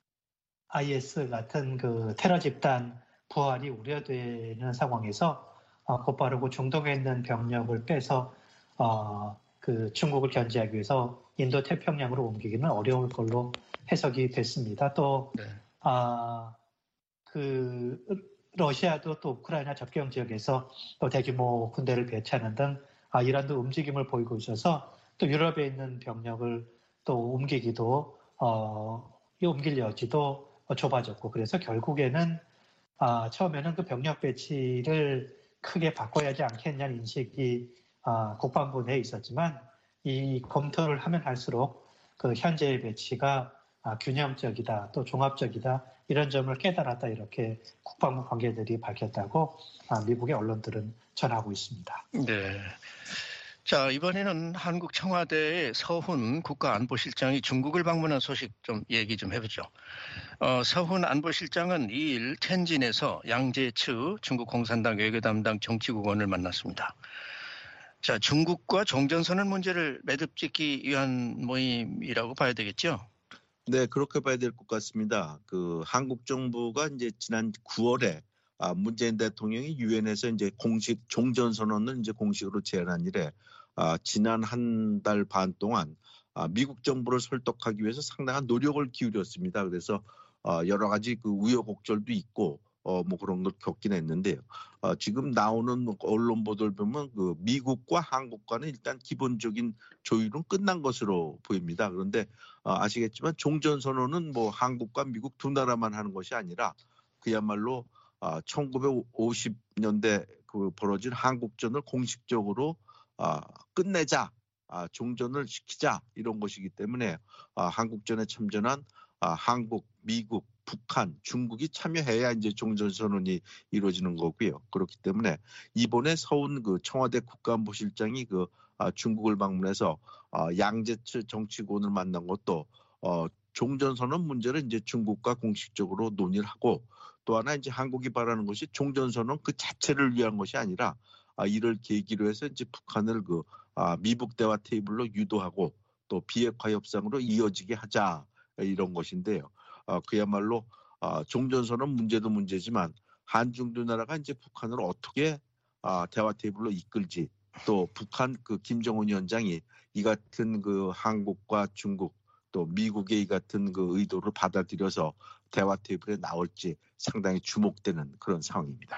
아이에스 같은 그 테러 집단 부활이 우려되는 상황에서 어, 곧바로 그 중동에 있는 병력을 빼서 어, 그 중국을 견제하기 위해서 인도 태평양으로 옮기기는 어려울 걸로 해석이 됐습니다. 또, 네. 아, 그, 러시아도 또 우크라이나 접경 지역에서 또 대규모 군대를 배치하는 등 아, 이란도 움직임을 보이고 있어서 또 유럽에 있는 병력을 또 옮기기도, 어, 옮길 여지도 좁아졌고 그래서 결국에는 아, 처음에는 그 병력 배치를 크게 바꿔야 하지 않겠냐는 인식이 아, 국방부 내에 있었지만 이 검토를 하면 할수록 그 현재의 배치가 아, 균형적이다 또 종합적이다 이런 점을 깨달았다 이렇게 국방부 관계들이 밝혔다고 아, 미국의 언론들은 전하고 있습니다. 네. 자, 이번에는 한국 청와대의 서훈 국가안보실장이 중국을 방문한 소식 좀 얘기 좀 해보죠. 어, 서훈 안보실장은 이 일 텐진에서 양재츠 중국 공산당 외교 담당 정치국원을 만났습니다. 자, 중국과 종전선언 문제를 매듭짓기 위한 모임이라고 봐야 되겠죠? 네, 그렇게 봐야 될 것 같습니다. 그 한국 정부가 이제 지난 구월에 아, 문재인 대통령이 유엔에서 이제 공식 종전선언을 이제 공식으로 제안한 이래 아, 지난 한 달 반 동안 아, 미국 정부를 설득하기 위해서 상당한 노력을 기울였습니다. 그래서 어, 여러 가지 그 우여곡절도 있고 어, 뭐 그런 걸 겪긴 했는데요. 어, 지금 나오는 언론 보도를 보면 그 미국과 한국과는 일단 기본적인 조율은 끝난 것으로 보입니다. 그런데 어, 아시겠지만 종전선언은 뭐 한국과 미국 두 나라만 하는 것이 아니라 그야말로 어, 천구백오십 년대 그 벌어진 한국전을 공식적으로 어, 끝내자, 아, 종전을 시키자 이런 것이기 때문에 아, 한국전에 참전한 아, 한국, 미국, 북한, 중국이 참여해야 이제 종전선언이 이루어지는 거고요. 그렇기 때문에 이번에 서훈 그 청와대 국가안보실장이 그 아, 중국을 방문해서 아, 양재츠 정치군을 만난 것도 어, 종전선언 문제를 이제 중국과 공식적으로 논의를 하고 또 하나 이제 한국이 바라는 것이 종전선언 그 자체를 위한 것이 아니라 아, 이를 계기로 해서 이제 북한을 그 아, 미북 대화 테이블로 유도하고 또 비핵화 협상으로 이어지게 하자 이런 것인데요. 아, 그야말로 아, 종전선언 문제도 문제지만 한중 두 나라가 이제 북한을 어떻게 아, 대화 테이블로 이끌지 또 북한 그 김정은 위원장이 이 같은 그 한국과 중국 또 미국의 이 같은 그 의도를 받아들여서 대화 테이블에 나올지 상당히 주목되는 그런 상황입니다.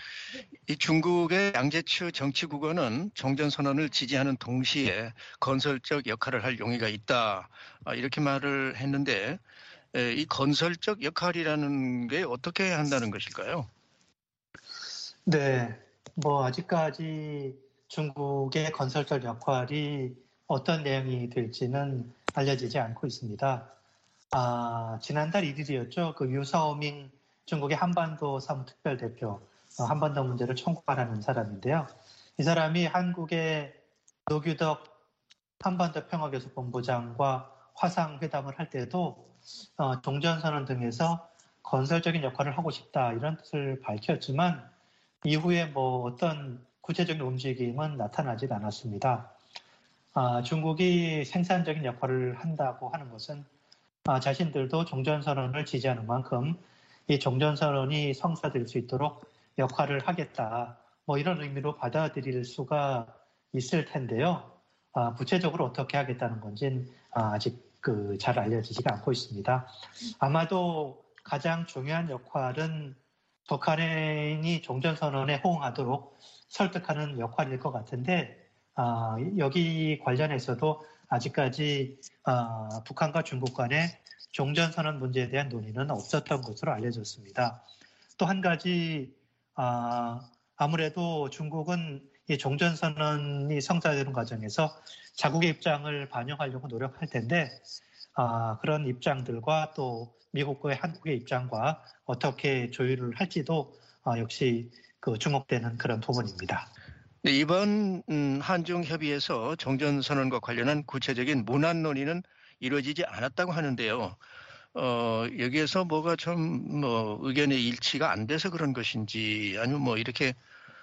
이 중국의 양재츠 정치국원은 종전선언을 지지하는 동시에 건설적 역할을 할 용의가 있다. 이렇게 말을 했는데 이 건설적 역할이라는 게 어떻게 한다는 것일까요? 네, 뭐 아직까지 중국의 건설적 역할이 어떤 내용이 될지는 알려지지 않고 있습니다. 아, 지난달 일 일이었죠. 그 유서민 중국의 한반도 사무특별대표, 어, 한반도 문제를 총괄하는 사람인데요. 이 사람이 한국의 노규덕 한반도 평화교섭본부장과 화상회담을 할 때도 어, 종전선언 등에서 건설적인 역할을 하고 싶다 이런 뜻을 밝혔지만 이후에 뭐 어떤 구체적인 움직임은 나타나지 않았습니다. 아, 중국이 생산적인 역할을 한다고 하는 것은 아, 자신들도 종전선언을 지지하는 만큼 이 종전선언이 성사될 수 있도록 역할을 하겠다. 뭐 이런 의미로 받아들일 수가 있을 텐데요. 아, 구체적으로 어떻게 하겠다는 건지는 아, 아직 그 잘 알려지지가 않고 있습니다. 아마도 가장 중요한 역할은 북한이 종전선언에 호응하도록 설득하는 역할일 것 같은데 아, 여기 관련해서도 아직까지 아, 북한과 중국 간의 종전선언 문제에 대한 논의는 없었던 것으로 알려졌습니다. 또 한 가지 아, 아무래도 중국은 이 종전선언이 성사되는 과정에서 자국의 입장을 반영하려고 노력할 텐데 아, 그런 입장들과 또 미국과의 한국의 입장과 어떻게 조율을 할지도 아, 역시 그 주목되는 그런 부분입니다. 네, 이번 음, 한중 협의에서 종전선언과 관련한 구체적인 문안 논의는 이루어지지 않았다고 하는데요. 어, 여기에서 뭐가 좀 뭐 의견의 일치가 안 돼서 그런 것인지 아니면 뭐 이렇게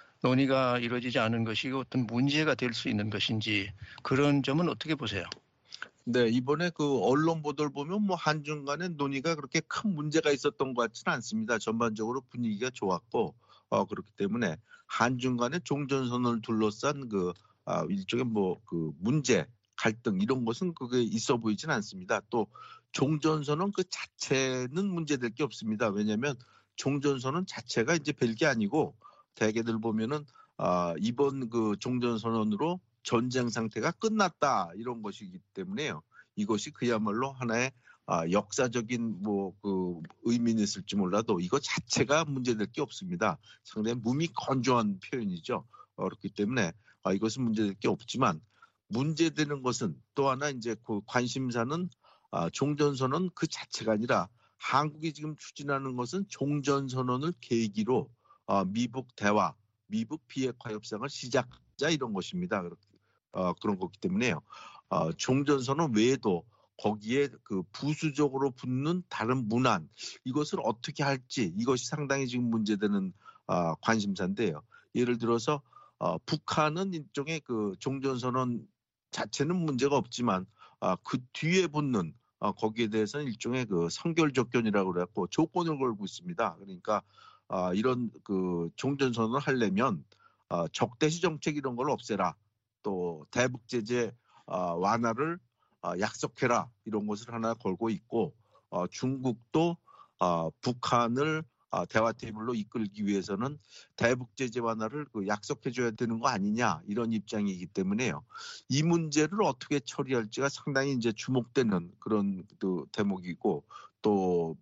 논의가 이루어지지 않은 것이 어떤 문제가 될 수 있는 것인지 그런 점은 어떻게 보세요? 네, 이번에 그 언론 보도를 보면 뭐 한중 간의 논의가 그렇게 큰 문제가 있었던 것 같지는 않습니다. 전반적으로 분위기가 좋았고 어, 그렇기 때문에 한중 간의 종전선언을 둘러싼 그 아, 일종의 뭐 그 문제, 갈등 이런 것은 그게 있어 보이진 않습니다. 또 종전선언 그 자체는 문제될 게 없습니다. 왜냐하면 종전선언 자체가 이제 별게 아니고 대개들 보면은 아, 이번 그 종전선언으로 전쟁 상태가 끝났다 이런 것이기 때문에요. 이것이 그야말로 하나의 아, 역사적인 뭐 그 의미는 있을지 몰라도 이거 자체가 문제될 게 없습니다. 상당히 몸이 건조한 표현이죠. 어, 그렇기 때문에 아, 이것은 문제될 게 없지만 문제되는 것은 또 하나 이제 그 관심사는 아, 종전선언 그 자체가 아니라 한국이 지금 추진하는 것은 종전선언을 계기로 아, 미북 대화, 미북 비핵화 협상을 시작하자 이런 것입니다. 어, 그런 거기 때문에요. 어, 종전선언 외에도 거기에 그 부수적으로 붙는 다른 문안 이것을 어떻게 할지 이것이 상당히 지금 문제되는 어, 관심사인데요. 예를 들어서 어, 북한은 일종의 그 종전선언 자체는 문제가 없지만 어, 그 뒤에 붙는 어, 거기에 대해서는 일종의 그 선결 조건이라고 그래갖고 조건을 걸고 있습니다. 그러니까 어, 이런 그 종전선언을 하려면 어, 적대시 정책 이런 걸 없애라. 또 대북 제재 어, 완화를 어, 약속해라 이런 것을 하나 걸고 있고 어, 중국도 어, 북한을 어, 대화 테이블로 이끌기 위해서는 대북 제재 완화를 그 약속해줘야 되는 거 아니냐 이런 입장이기 때문에요. 이 문제를 어떻게 처리할지가 상당히 이제 주목되는 그런 그 대목이고 또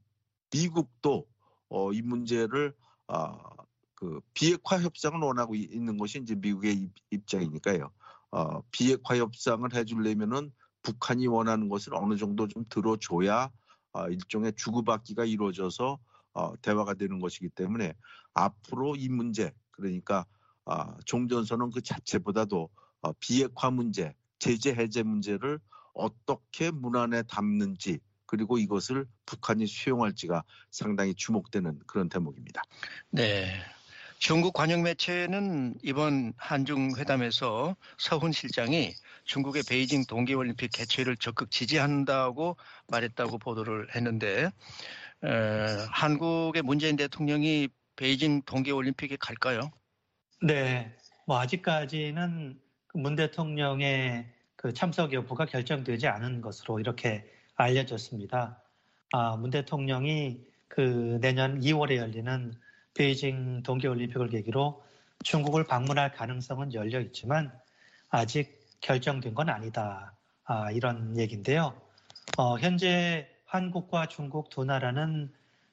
미국도 어, 이 문제를 어, 그 비핵화 협상을 원하고 있는 것이 이제 미국의 입장이니까요. 어, 비핵화 협상을 해주려면은 북한이 원하는 것을 어느 정도 좀 들어줘야 어, 일종의 주고받기가 이루어져서 어, 대화가 되는 것이기 때문에 앞으로 이 문제 그러니까 어, 종전선언 그 자체보다도 어, 비핵화 문제, 제재 해제 문제를 어떻게 문안에 담는지 그리고 이것을 북한이 수용할지가 상당히 주목되는 그런 대목입니다. 네. 중국 관영 매체는 이번 한중 회담에서 서훈 실장이 중국의 베이징 동계올림픽 개최를 적극 지지한다고 말했다고 보도를 했는데 에, 한국의 문재인 대통령이 베이징 동계올림픽에 갈까요? 네, 뭐 아직까지는 문 대통령의 그 참석 여부가 결정되지 않은 것으로 이렇게 알려졌습니다. 아, 문 대통령이 그 내년 이월에 열리는 베이징 동계올림픽을 계기로 중국을 방문할 가능성은 열려 있지만 아직 결정된 건 아니다. 아, 이런 얘기인데요. 어, 현재 한국과 중국 두 나라는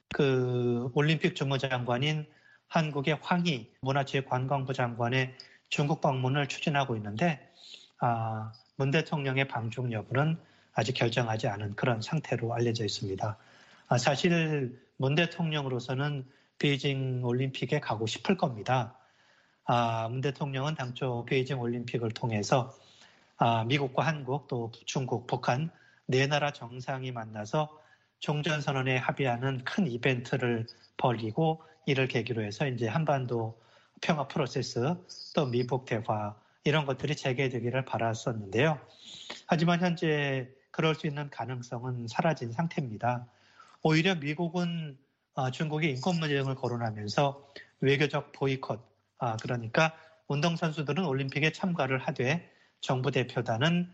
그 올림픽 주무장관인 한국의 황희 문화체육관광부 장관의 중국 방문을 추진하고 있는데 아, 문 대통령의 방중 여부는 아직 결정하지 않은 그런 상태로 알려져 있습니다. 아, 사실 문 대통령으로서는 베이징 올림픽에 가고 싶을 겁니다. 아, 문 대통령은 당초 베이징 올림픽을 통해서 아, 미국과 한국 또 중국, 북한 네 나라 정상이 만나서 종전선언에 합의하는 큰 이벤트를 벌이고 이를 계기로 해서 이제 한반도 평화 프로세스 또 미북 대화 이런 것들이 재개되기를 바랐었는데요. 하지만 현재 그럴 수 있는 가능성은 사라진 상태입니다. 오히려 미국은 중국이 인권 문제를 거론하면서 외교적 보이콧, 그러니까 운동선수들은 올림픽에 참가를 하되 정부 대표단은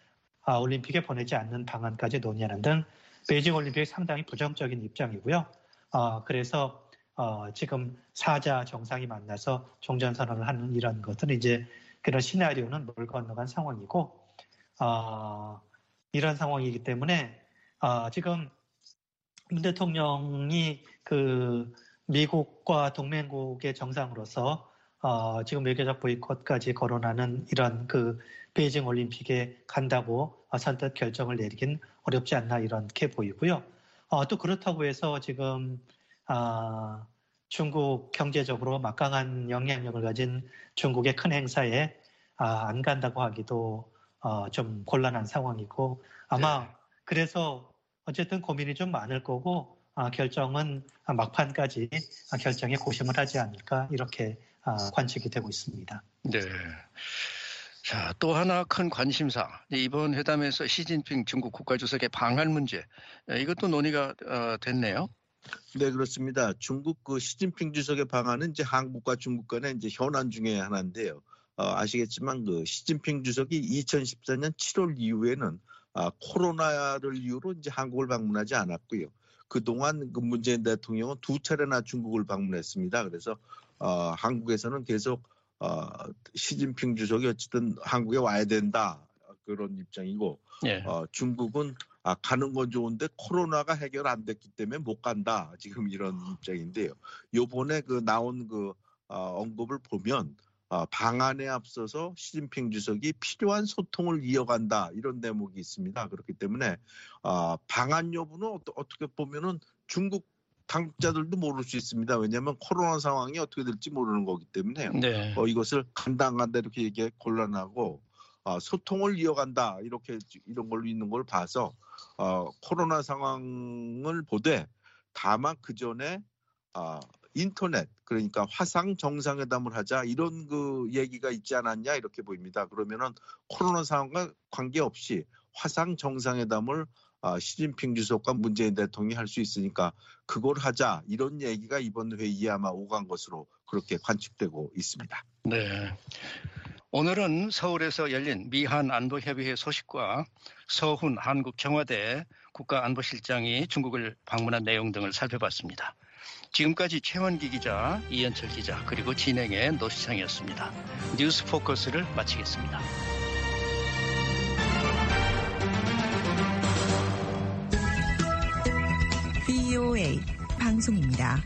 올림픽에 보내지 않는 방안까지 논의하는 등 베이징 올림픽이 상당히 부정적인 입장이고요. 그래서 어, 지금 사자 정상이 만나서 종전선언을 하는 이런 것들은 이제 그런 시나리오는 물 건너간 상황이고, 어, 이런 상황이기 때문에 어, 지금 문 대통령이 그 미국과 동맹국의 정상으로서 어, 지금 외교적 보이콧까지 거론하는 이런 그 베이징 올림픽에 간다고 선뜻 결정을 내리긴 어렵지 않나 이렇게 보이고요. 어, 또 그렇다고 해서 지금 어, 중국 경제적으로 막강한 영향력을 가진 중국의 큰 행사에 아, 안 간다고 하기도 어, 좀 곤란한 상황이고 아마 네. 그래서 어쨌든 고민이 좀 많을 거고 아, 결정은 막판까지 아, 결정에 고심을 하지 않을까 이렇게 아, 관측이 되고 있습니다. 네. 자, 또 하나 큰 관심사. 이번 회담에서 시진핑 중국 국가주석의 방한 문제. 이것도 논의가 어, 됐네요. 네, 그렇습니다. 중국 그 시진핑 주석의 방한은 이제 한국과 중국 간의 이제 현안 중에 하나인데요. 어, 아시겠지만 그 시진핑 주석이 이천십사 년 칠월 이후에는 아, 코로나를 이유로 이제 한국을 방문하지 않았고요. 그동안 그 문재인 대통령은 두 차례나 중국을 방문했습니다. 그래서 어, 한국에서는 계속 어, 시진핑 주석이 어쨌든 한국에 와야 된다 그런 입장이고 예. 어, 중국은 아, 가는 건 좋은데 코로나가 해결 안 됐기 때문에 못 간다 지금 이런 입장인데요. 요번에 그 나온 그 어, 언급을 보면 어, 방안에 앞서서 시진핑 주석이 필요한 소통을 이어간다 이런 대목이 있습니다. 그렇기 때문에 어, 방안 여부는 어, 어떻게 보면은 중국 당국자들도 모를 수 있습니다. 왜냐하면 코로나 상황이 어떻게 될지 모르는 거기 때문에 네. 어, 이것을 간다 안 간다 이렇게 얘기해 곤란하고 어, 소통을 이어간다 이렇게 이런 걸로 있는 걸 봐서 어, 코로나 상황을 보되 다만 그 전에 어, 인터넷 그러니까 화상 정상회담을 하자 이런 그 얘기가 있지 않았냐 이렇게 보입니다. 그러면은 코로나 상황과 관계없이 화상 정상회담을 어, 시진핑 주석과 문재인 대통령이 할 수 있으니까 그걸 하자 이런 얘기가 이번 회의에 아마 오간 것으로 그렇게 관측되고 있습니다. 네. 오늘은 서울에서 열린 미한 안보협의회 소식과 서훈 한국 청와대 국가안보실장이 중국을 방문한 내용 등을 살펴봤습니다. 지금까지 최원기 기자, 이현철 기자, 그리고 진행의 노시창이었습니다. 뉴스 포커스를 마치겠습니다. 브이오에이 방송입니다.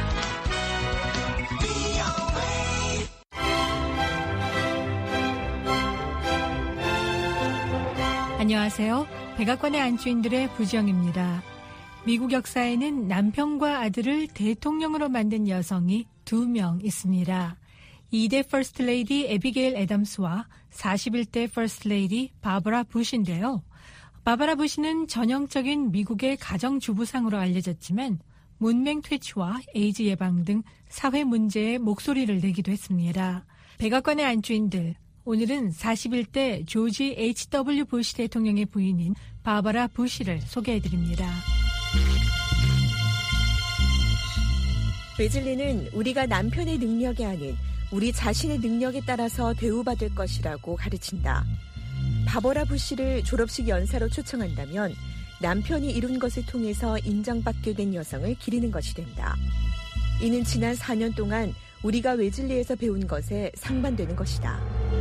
안녕하세요. 백악관의 안주인들의 부정입니다. 미국 역사에는 남편과 아들을 대통령으로 만든 여성이 두 명 있습니다. 이 대 퍼스트 레이디 에비게일 애덤스와 사십일 대 퍼스트 레이디 바버라 부시인데요. 바버라 부시는 전형적인 미국의 가정주부상으로 알려졌지만 문맹 퇴치와 에이즈 예방 등 사회 문제에 목소리를 내기도 했습니다. 백악관의 안주인들, 오늘은 사십일 대 조지 에이치 더블유 부시 대통령의 부인인 바버라 부시를 소개해드립니다. 웨즐리는 우리가 남편의 능력이 아닌 우리 자신의 능력에 따라서 대우받을 것이라고 가르친다. 바버라 부시를 졸업식 연사로 초청한다면 남편이 이룬 것을 통해서 인정받게 된 여성을 기리는 것이 된다. 이는 지난 사 년 동안 우리가 웨즐리에서 배운 것에 상반되는 것이다.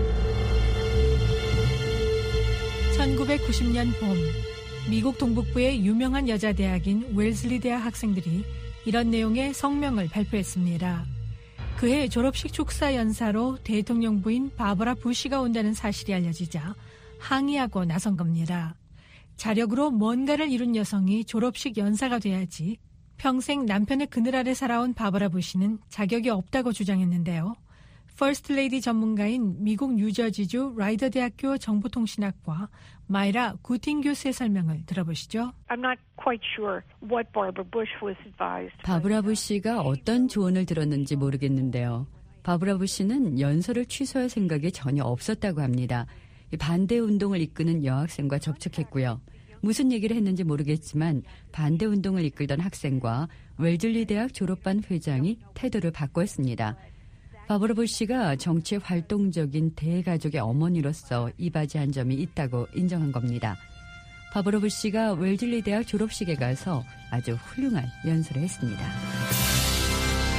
천구백구십 년 봄, 미국 동북부의 유명한 여자 대학인 웰슬리 대학 학생들이 이런 내용의 성명을 발표했습니다. 그해 졸업식 축사 연사로 대통령 부인 바버라 부시가 온다는 사실이 알려지자 항의하고 나선 겁니다. 자력으로 뭔가를 이룬 여성이 졸업식 연사가 돼야지 평생 남편의 그늘 아래 살아온 바버라 부시는 자격이 없다고 주장했는데요. 퍼스트 레이디 전문가인 미국 뉴저지주 라이더 대학교 정보통신학과 마이라 구틴 교수의 설명을 들어보시죠. I'm not quite sure what Barbara Bush was advised. 바브라 부시가 어떤 조언을 들었는지 모르겠는데요. 바브라 부시는 연설을 취소할 생각이 전혀 없었다고 합니다. 반대 운동을 이끄는 여학생과 접촉했고요. 무슨 얘기를 했는지 모르겠지만 반대 운동을 이끌던 학생과 웰즐리 대학 졸업반 회장이 태도를 바꿨습니다. 바버라 부시가 정치 활동적인 대가족의 어머니로서 이바지한 점이 있다고 인정한 겁니다. 바버라 부시가 웰즐리 대학 졸업식에 가서 아주 훌륭한 연설을 했습니다.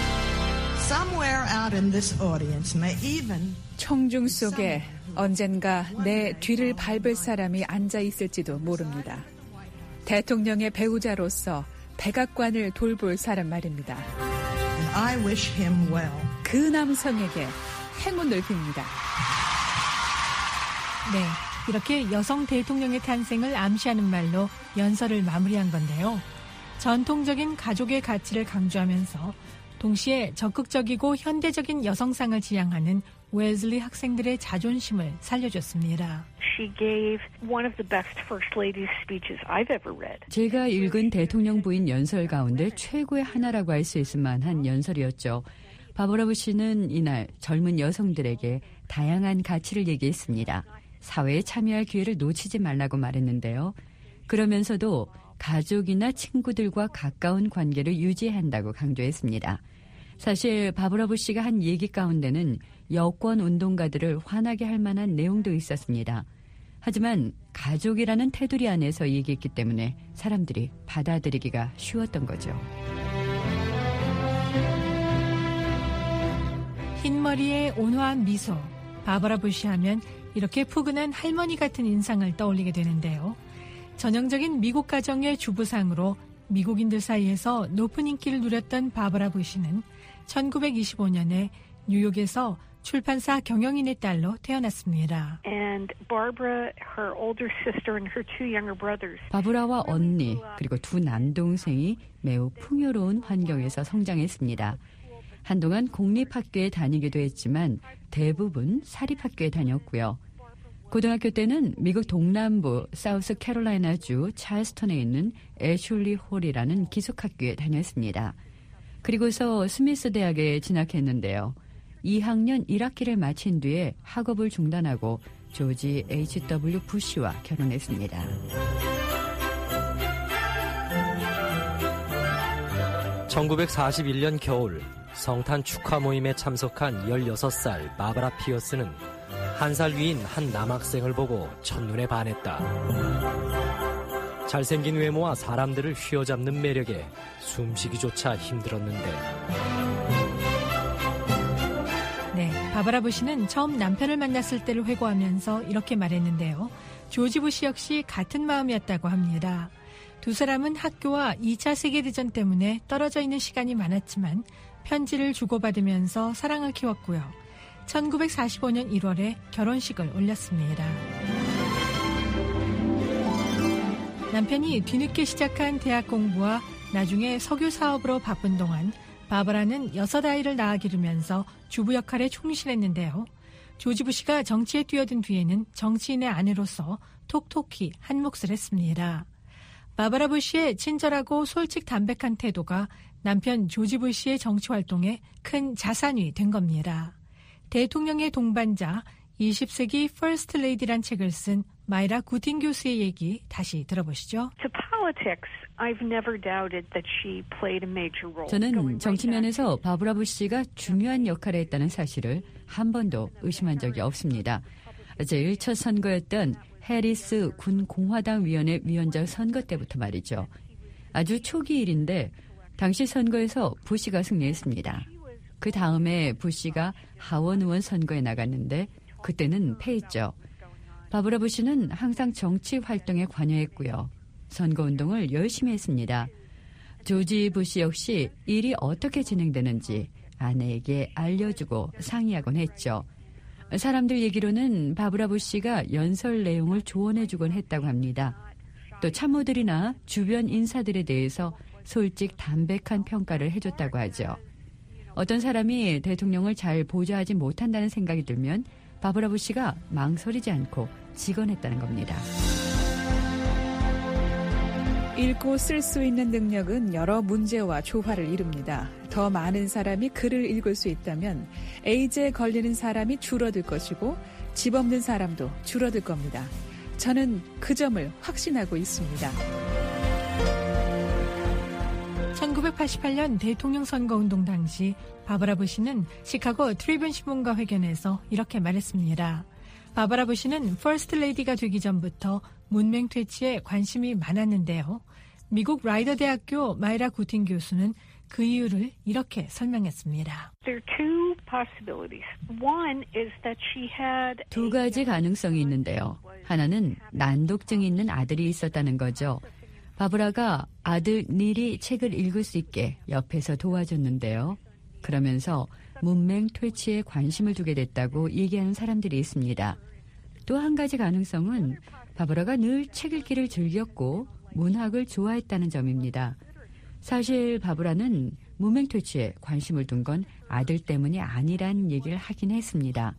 Somewhere out in this audience may even 청중 속에 언젠가 내 뒤를 밟을 사람이 앉아 있을지도 모릅니다. 대통령의 배우자로서 백악관을 돌볼 사람 말입니다. And I wish him well. 그 남성에게 행운을 빕니다. 네, 이렇게 여성 대통령의 탄생을 암시하는 말로 연설을 마무리한 건데요. 전통적인 가족의 가치를 강조하면서 동시에 적극적이고 현대적인 여성상을 지향하는 웨슬리 학생들의 자존심을 살려줬습니다. She gave one of the best First Lady's speeches I've ever read. 제가 읽은 대통령 부인 연설 가운데 최고의 하나라고 할 수 있을 만한 연설이었죠. 바버라 부시는 이날 젊은 여성들에게 다양한 가치를 얘기했습니다. 사회에 참여할 기회를 놓치지 말라고 말했는데요. 그러면서도 가족이나 친구들과 가까운 관계를 유지해야 한다고 강조했습니다. 사실 바버라 부시가 한 얘기 가운데는 여권 운동가들을 화나게 할 만한 내용도 있었습니다. 하지만 가족이라는 테두리 안에서 얘기했기 때문에 사람들이 받아들이기가 쉬웠던 거죠. 흰머리에 온화한 미소, 바버라 부시 하면 이렇게 푸근한 할머니 같은 인상을 떠올리게 되는데요. 전형적인 미국 가정의 주부상으로 미국인들 사이에서 높은 인기를 누렸던 바버라 부시는 천구백이십오 년에 뉴욕에서 출판사 경영인의 딸로 태어났습니다. And Barbara, her older sister, and her two younger brothers. 바브라와 언니 그리고 두 남동생이 매우 풍요로운 환경에서 성장했습니다. 한동안 공립학교에 다니기도 했지만 대부분 사립학교에 다녔고요. 고등학교 때는 미국 동남부 사우스 캐롤라이나주 찰스턴에 있는 애슐리 홀이라는 기숙학교에 다녔습니다. 그리고서 스미스 대학에 진학했는데요. 이 학년 일 학기를 마친 뒤에 학업을 중단하고 조지 에이치 더블유 부시와 결혼했습니다. 천구백사십일 년 겨울 성탄 축하 모임에 참석한 열여섯 살 바바라 피어스는 한 살 위인 한 남학생을 보고 첫눈에 반했다. 잘생긴 외모와 사람들을 휘어잡는 매력에 숨쉬기조차 힘들었는데. 네, 바바라 부시는 처음 남편을 만났을 때를 회고하면서 이렇게 말했는데요. 조지 부시 역시 같은 마음이었다고 합니다. 두 사람은 학교와 이 차 세계대전 때문에 떨어져 있는 시간이 많았지만 편지를 주고받으면서 사랑을 키웠고요. 천구백사십오 년 일월에 결혼식을 올렸습니다. 남편이 뒤늦게 시작한 대학 공부와 나중에 석유 사업으로 바쁜 동안 바바라는 여섯 아이를 낳아 기르면서 주부 역할에 충실했는데요. 조지 부시가 정치에 뛰어든 뒤에는 정치인의 아내로서 톡톡히 한 몫을 했습니다. 바바라 부시의 친절하고 솔직 담백한 태도가 남편 조지 부시의 정치 활동에 큰 자산이 된 겁니다. 대통령의 동반자 이십 세기 퍼스트 레이디란 책을 쓴 마이라 구틴 교수의 얘기 다시 들어보시죠. 저는 정치면에서 바브라 부시가 중요한 역할을 했다는 사실을 한 번도 의심한 적이 없습니다. 제일 첫 선거였던 해리스 군 공화당 위원회 위원장 선거 때부터 말이죠. 아주 초기 일인데 당시 선거에서 부시가 승리했습니다. 그 다음에 부시가 하원 의원 선거에 나갔는데 그때는 패했죠. 바브라 부시는 항상 정치 활동에 관여했고요. 선거운동을 열심히 했습니다. 조지 부시 역시 일이 어떻게 진행되는지 아내에게 알려주고 상의하곤 했죠. 사람들 얘기로는 바브라 부시가 연설 내용을 조언해주곤 했다고 합니다. 또 참모들이나 주변 인사들에 대해서 솔직 담백한 평가를 해줬다고 하죠. 어떤 사람이 대통령을 잘 보좌하지 못한다는 생각이 들면 바브라 부시가 망설이지 않고 직언했다는 겁니다. 읽고 쓸 수 있는 능력은 여러 문제와 조화를 이룹니다. 더 많은 사람이 글을 읽을 수 있다면 에이즈에 걸리는 사람이 줄어들 것이고 집 없는 사람도 줄어들 겁니다. 저는 그 점을 확신하고 있습니다. 천구백팔십팔 년 대통령 선거운동 당시 바바라 부시는 시카고 트리뷴 신문과 회견에서 이렇게 말했습니다. 바바라 부시는 퍼스트 레이디가 되기 전부터 문맹 퇴치에 관심이 많았는데요. 미국 라이더 대학교 마이라 구틴 교수는 그 이유를 이렇게 설명했습니다. There are two possibilities. One is that she had 두 가지 가능성이 있는데요. 하나는 난독증이 있는 아들이 있었다는 거죠. 바브라가 아들 닐이 책을 읽을 수 있게 옆에서 도와줬는데요. 그러면서 문맹 퇴치에 관심을 두게 됐다고 얘기하는 사람들이 있습니다. 또 한 가지 가능성은 바브라가 늘 책 읽기를 즐겼고 문학을 좋아했다는 점입니다. 사실 바브라는 문맹 퇴치에 관심을 둔 건 아들 때문이 아니란 얘기를 하긴 했습니다.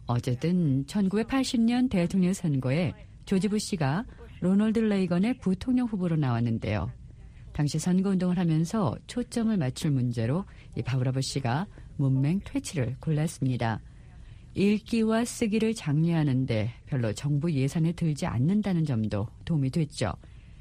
어쨌든 천구백팔십 년 대통령 선거에 조지 부시가 로널드 레이건의 부통령 후보로 나왔는데요. 당시 선거운동을 하면서 초점을 맞출 문제로 이 바브라 부시가 문맹 퇴치를 골랐습니다. 읽기와 쓰기를 장려하는데 별로 정부 예산에 들지 않는다는 점도 도움이 됐죠.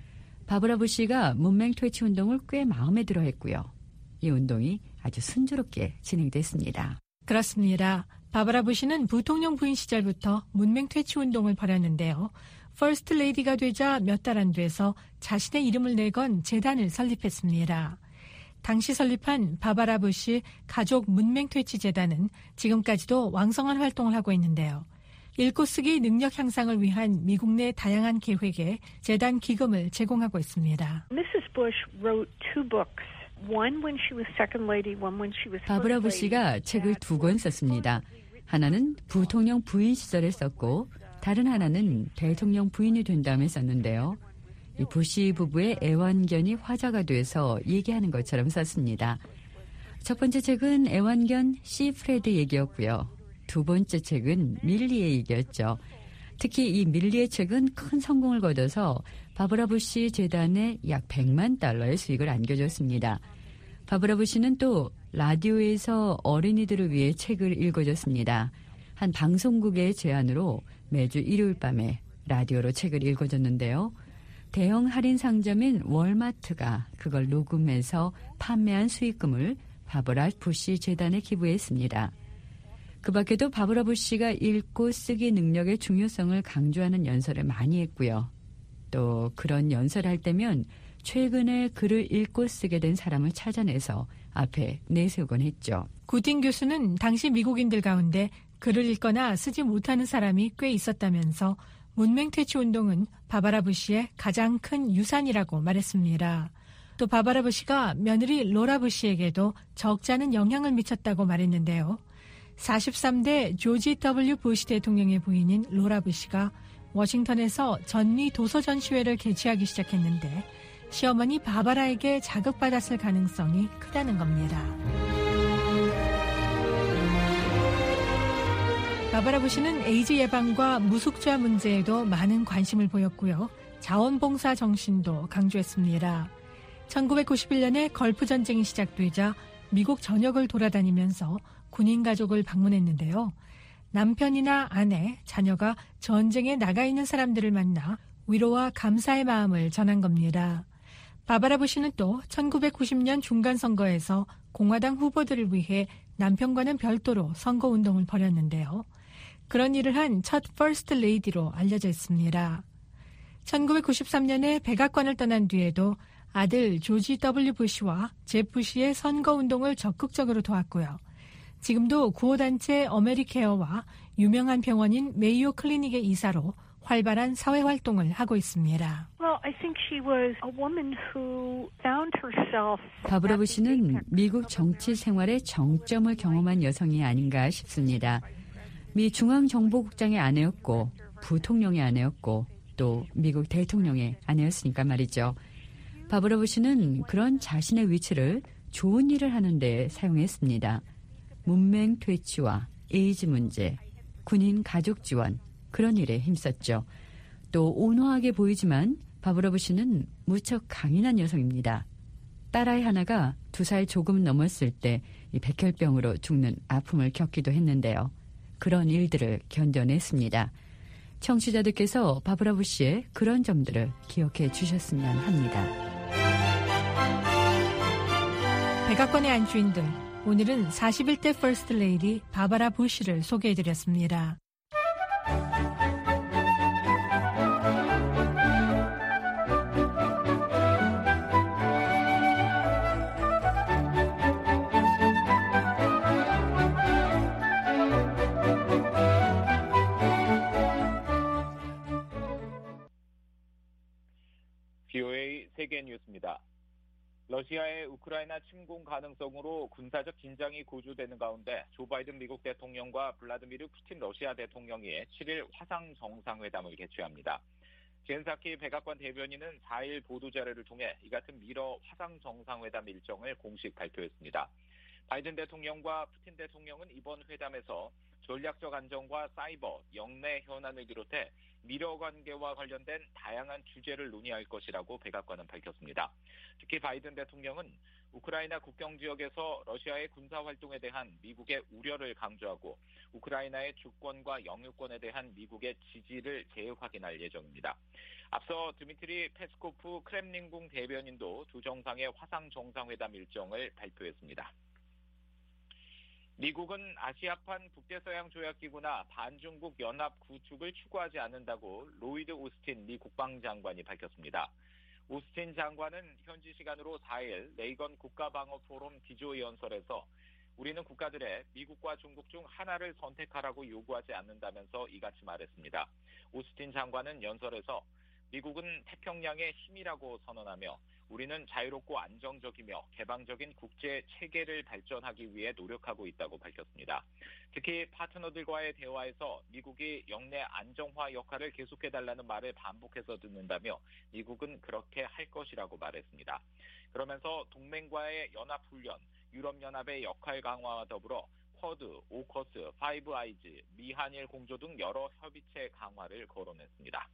바브라 부시가 문맹 퇴치 운동을 꽤 마음에 들어 했고요. 이 운동이 아주 순조롭게 진행됐습니다. 그렇습니다. 바브라 부시는 부통령 부인 시절부터 문맹 퇴치 운동을 벌였는데요. 퍼스트 레이디가 되자 몇 달 안 돼서 자신의 이름을 내건 재단을 설립했습니다. 당시 설립한 바바라 부시 가족 문맹 퇴치 재단은 지금까지도 왕성한 활동을 하고 있는데요. 읽고 쓰기 능력 향상을 위한 미국 내 다양한 계획에 재단 기금을 제공하고 있습니다. Missus Bush wrote two books. One when she was second lady, one when she was first lady. 바브라 부시가 책을 두 권 썼습니다. 하나는 부통령 부인 시절에 썼고 다른 하나는 대통령 부인이 된 다음에 썼는데요. 이 부시 부부의 애완견이 화제가 돼서 얘기하는 것처럼 썼습니다. 첫 번째 책은 애완견 시 프레드 얘기였고요. 두 번째 책은 밀리의 얘기였죠. 특히 이 밀리의 책은 큰 성공을 거둬서 바브라 부시 재단에 약 백만 달러의 수익을 안겨줬습니다. 바브라 부시는 또 라디오에서 어린이들을 위해 책을 읽어줬습니다. 한 방송국의 제안으로 매주 일요일 밤에 라디오로 책을 읽어줬는데요. 대형 할인 상점인 월마트가 그걸 녹음해서 판매한 수익금을 바브라 부시 재단에 기부했습니다. 그 밖에도 바브라 부시가 읽고 쓰기 능력의 중요성을 강조하는 연설을 많이 했고요. 또 그런 연설을 할 때면 최근에 글을 읽고 쓰게 된 사람을 찾아내서 앞에 내세우곤 했죠. 구딘 교수는 당시 미국인들 가운데 글을 읽거나 쓰지 못하는 사람이 꽤 있었다면서 문맹 퇴치 운동은 바바라 부시의 가장 큰 유산이라고 말했습니다. 또 바바라 부시가 며느리 로라 부시에게도 적지 않은 영향을 미쳤다고 말했는데요. 사십삼 대 조지 더블유 부시 대통령의 부인인 로라 부시가 워싱턴에서 전미 도서 전시회를 개최하기 시작했는데 시어머니 바바라에게 자극받았을 가능성이 크다는 겁니다. 바바라 부시는 에이즈 예방과 무숙자 문제에도 많은 관심을 보였고요. 자원봉사 정신도 강조했습니다. 천구백구십일 년에 걸프 전쟁이 시작되자 미국 전역을 돌아다니면서 군인 가족을 방문했는데요. 남편이나 아내, 자녀가 전쟁에 나가 있는 사람들을 만나 위로와 감사의 마음을 전한 겁니다. 바바라 부시는 또 천구백구십 년 중간선거에서 공화당 후보들을 위해 남편과는 별도로 선거운동을 벌였는데요. 그런 일을 한 첫 퍼스트 레이디로 알려져 있습니다. 천구백구십삼 년에 백악관을 떠난 뒤에도 아들 조지 더블유 부시와 제프 부시의 선거운동을 적극적으로 도왔고요. 지금도 구호단체 어메리케어와 유명한 병원인 메이오 클리닉의 이사로 활발한 사회활동을 하고 있습니다. Well, I think she was a woman who found herself. 바브라 부시는 미국 정치 생활의 정점을 경험한 여성이 아닌가 싶습니다. 미 중앙정보국장의 아내였고 부통령의 아내였고 또 미국 대통령의 아내였으니까 말이죠. 바브라 부시는 그런 자신의 위치를 좋은 일을 하는 데 사용했습니다. 문맹 퇴치와 에이즈 문제, 군인 가족 지원, 그런 일에 힘썼죠. 또 온화하게 보이지만 바브라 부시는 무척 강인한 여성입니다. 딸아이 하나가 두 살 조금 넘었을 때 이 백혈병으로 죽는 아픔을 겪기도 했는데요. 그런 일들을 견뎌냈습니다. 청취자들께서 바브라 부시의 그런 점들을 기억해 주셨으면 합니다. 백악관의 안주인들, 오늘은 사십일 대 퍼스트 레이디 바바라 부시를 소개해드렸습니다. 세계 뉴스입니다. 러시아의 우크라이나 침공 가능성으로 군사적 긴장이 고조되는 가운데 조 바이든 미국 대통령과 블라디미르 푸틴 러시아 대통령이 칠일 화상 정상회담을 개최합니다. 젠 사키 백악관 대변인은 사일 보도자료를 통해 이 같은 미러 화상 정상회담 일정을 공식 발표했습니다. 바이든 대통령과 푸틴 대통령은 이번 회담에서 전략적 안정과 사이버, 영내 현안을 비롯해 미러 관계와 관련된 다양한 주제를 논의할 것이라고 백악관은 밝혔습니다. 특히 바이든 대통령은 우크라이나 국경 지역에서 러시아의 군사 활동에 대한 미국의 우려를 강조하고 우크라이나의 주권과 영유권에 대한 미국의 지지를 재확인할 예정입니다. 앞서 드미트리 페스코프 크렘린궁 대변인도 두 정상의 화상 정상회담 일정을 발표했습니다. 미국은 아시아판 북대서양 조약기구나 반중국 연합 구축을 추구하지 않는다고 로이드 오스틴 미 국방장관이 밝혔습니다. 오스틴 장관은 현지 시간으로 사일 레이건 국가방어 포럼 기조 연설에서 우리는 국가들의 미국과 중국 중 하나를 선택하라고 요구하지 않는다면서 이같이 말했습니다. 오스틴 장관은 연설에서 미국은 태평양의 힘이라고 선언하며 우리는 자유롭고 안정적이며 개방적인 국제 체계를 발전하기 위해 노력하고 있다고 밝혔습니다. 특히 파트너들과의 대화에서 미국이 영내 안정화 역할을 계속해달라는 말을 반복해서 듣는다며 미국은 그렇게 할 것이라고 말했습니다. 그러면서 동맹과의 연합훈련, 유럽연합의 역할 강화와 더불어 쿼드, 오커스, 파이브 아이즈, 미한일 공조 등 여러 협의체 강화를 거론했습니다.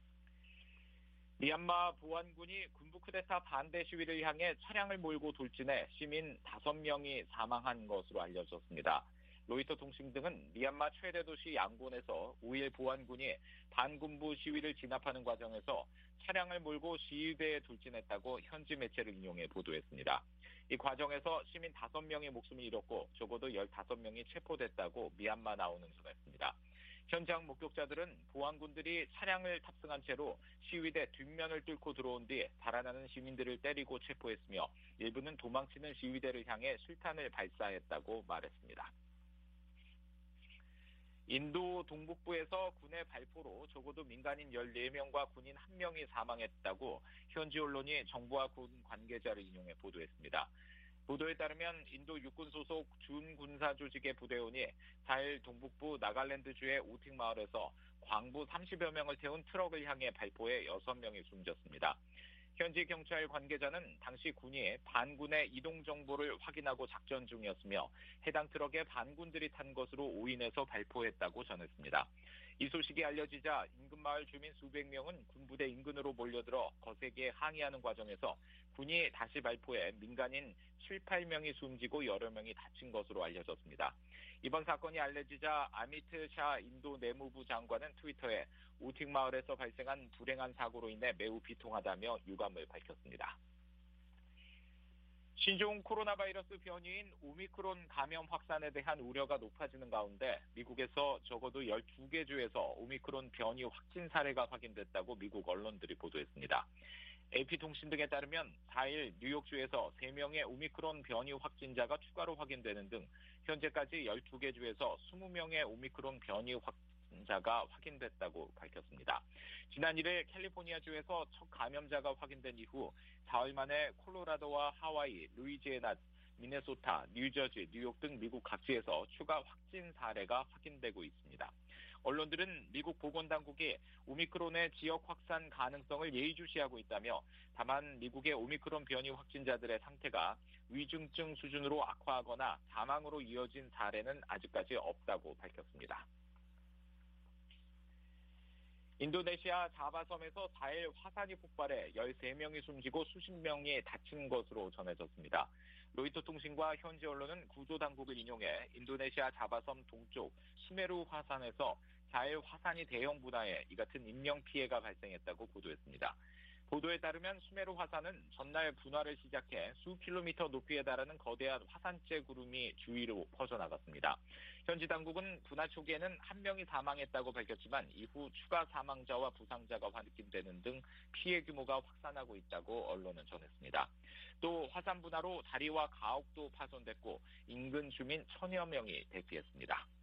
미얀마 보안군이 군부 쿠데타 반대 시위를 향해 차량을 몰고 돌진해 시민 다섯 명이 사망한 것으로 알려졌습니다. 로이터 통신 등은 미얀마 최대 도시 양곤에서 오일 보안군이 반군부 시위를 진압하는 과정에서 차량을 몰고 시위대에 돌진했다고 현지 매체를 인용해 보도했습니다. 이 과정에서 시민 다섯 명이 목숨을 잃었고 적어도 열다섯 명이 체포됐다고 미얀마 나오는 전했습니다. 현장 목격자들은 보안군들이 차량을 탑승한 채로 시위대 뒷면을 뚫고 들어온 뒤 달아나는 시민들을 때리고 체포했으며 일부는 도망치는 시위대를 향해 술탄을 발사했다고 말했습니다. 인도 동북부에서 군의 발포로 적어도 민간인 열네 명과 군인 한 명이 사망했다고 현지 언론이 정부와 군 관계자를 인용해 보도했습니다. 보도에 따르면 인도 육군 소속 준군사 조직의 부대원이 사일 동북부 나갈랜드주의 오틱 마을에서 광부 삼십여 명을 태운 트럭을 향해 발포해 여섯 명이 숨졌습니다. 현지 경찰 관계자는 당시 군이 반군의 이동 정보를 확인하고 작전 중이었으며 해당 트럭에 반군들이 탄 것으로 오인해서 발포했다고 전했습니다. 이 소식이 알려지자 인근 마을 주민 수백 명은 군부대 인근으로 몰려들어 거세게 항의하는 과정에서 군이 다시 발포해 민간인 칠, 팔 명이 숨지고 여러 명이 다친 것으로 알려졌습니다. 이번 사건이 알려지자 아미트 샤 인도 내무부 장관은 트위터에 오틱 마을에서 발생한 불행한 사고로 인해 매우 비통하다며 유감을 밝혔습니다. 신종 코로나 바이러스 변이인 오미크론 감염 확산에 대한 우려가 높아지는 가운데 미국에서 적어도 열두 개 주에서 오미크론 변이 확진 사례가 확인됐다고 미국 언론들이 보도했습니다. 에이피통신 등에 따르면 사일 뉴욕주에서 세 명의 오미크론 변이 확진자가 추가로 확인되는 등 현재까지 열두 개 주에서 이십 명의 오미크론 변이 확진자가 확인됐다고 밝혔습니다. 지난 일 일 캘리포니아주에서 첫 감염자가 확인된 이후 사흘 만에 콜로라도와 하와이, 루이지애나, 미네소타, 뉴저지, 뉴욕 등 미국 각지에서 추가 확진 사례가 확인되고 있습니다. 언론들은 미국 보건당국이 오미크론의 지역 확산 가능성을 예의주시하고 있다며 다만 미국의 오미크론 변이 확진자들의 상태가 위중증 수준으로 악화하거나 사망으로 이어진 사례는 아직까지 없다고 밝혔습니다. 인도네시아 자바섬에서 사일 화산이 폭발해 열세 명이 숨지고 수십 명이 다친 것으로 전해졌습니다. 로이터 통신과 현지 언론은 구조당국을 인용해 인도네시아 자바섬 동쪽 수메루 화산에서 사일 화산이 대형 분화해 이 같은 인명피해가 발생했다고 보도했습니다. 보도에 따르면 수메루 화산은 전날 분화를 시작해 수 킬로미터 높이에 달하는 거대한 화산재 구름이 주위로 퍼져나갔습니다. 현지 당국은 분화 초기에는 한 명이 사망했다고 밝혔지만 이후 추가 사망자와 부상자가 확인되는 등 피해 규모가 확산하고 있다고 언론은 전했습니다. 또 화산 분화로 다리와 가옥도 파손됐고 인근 주민 천여 명이 대피했습니다.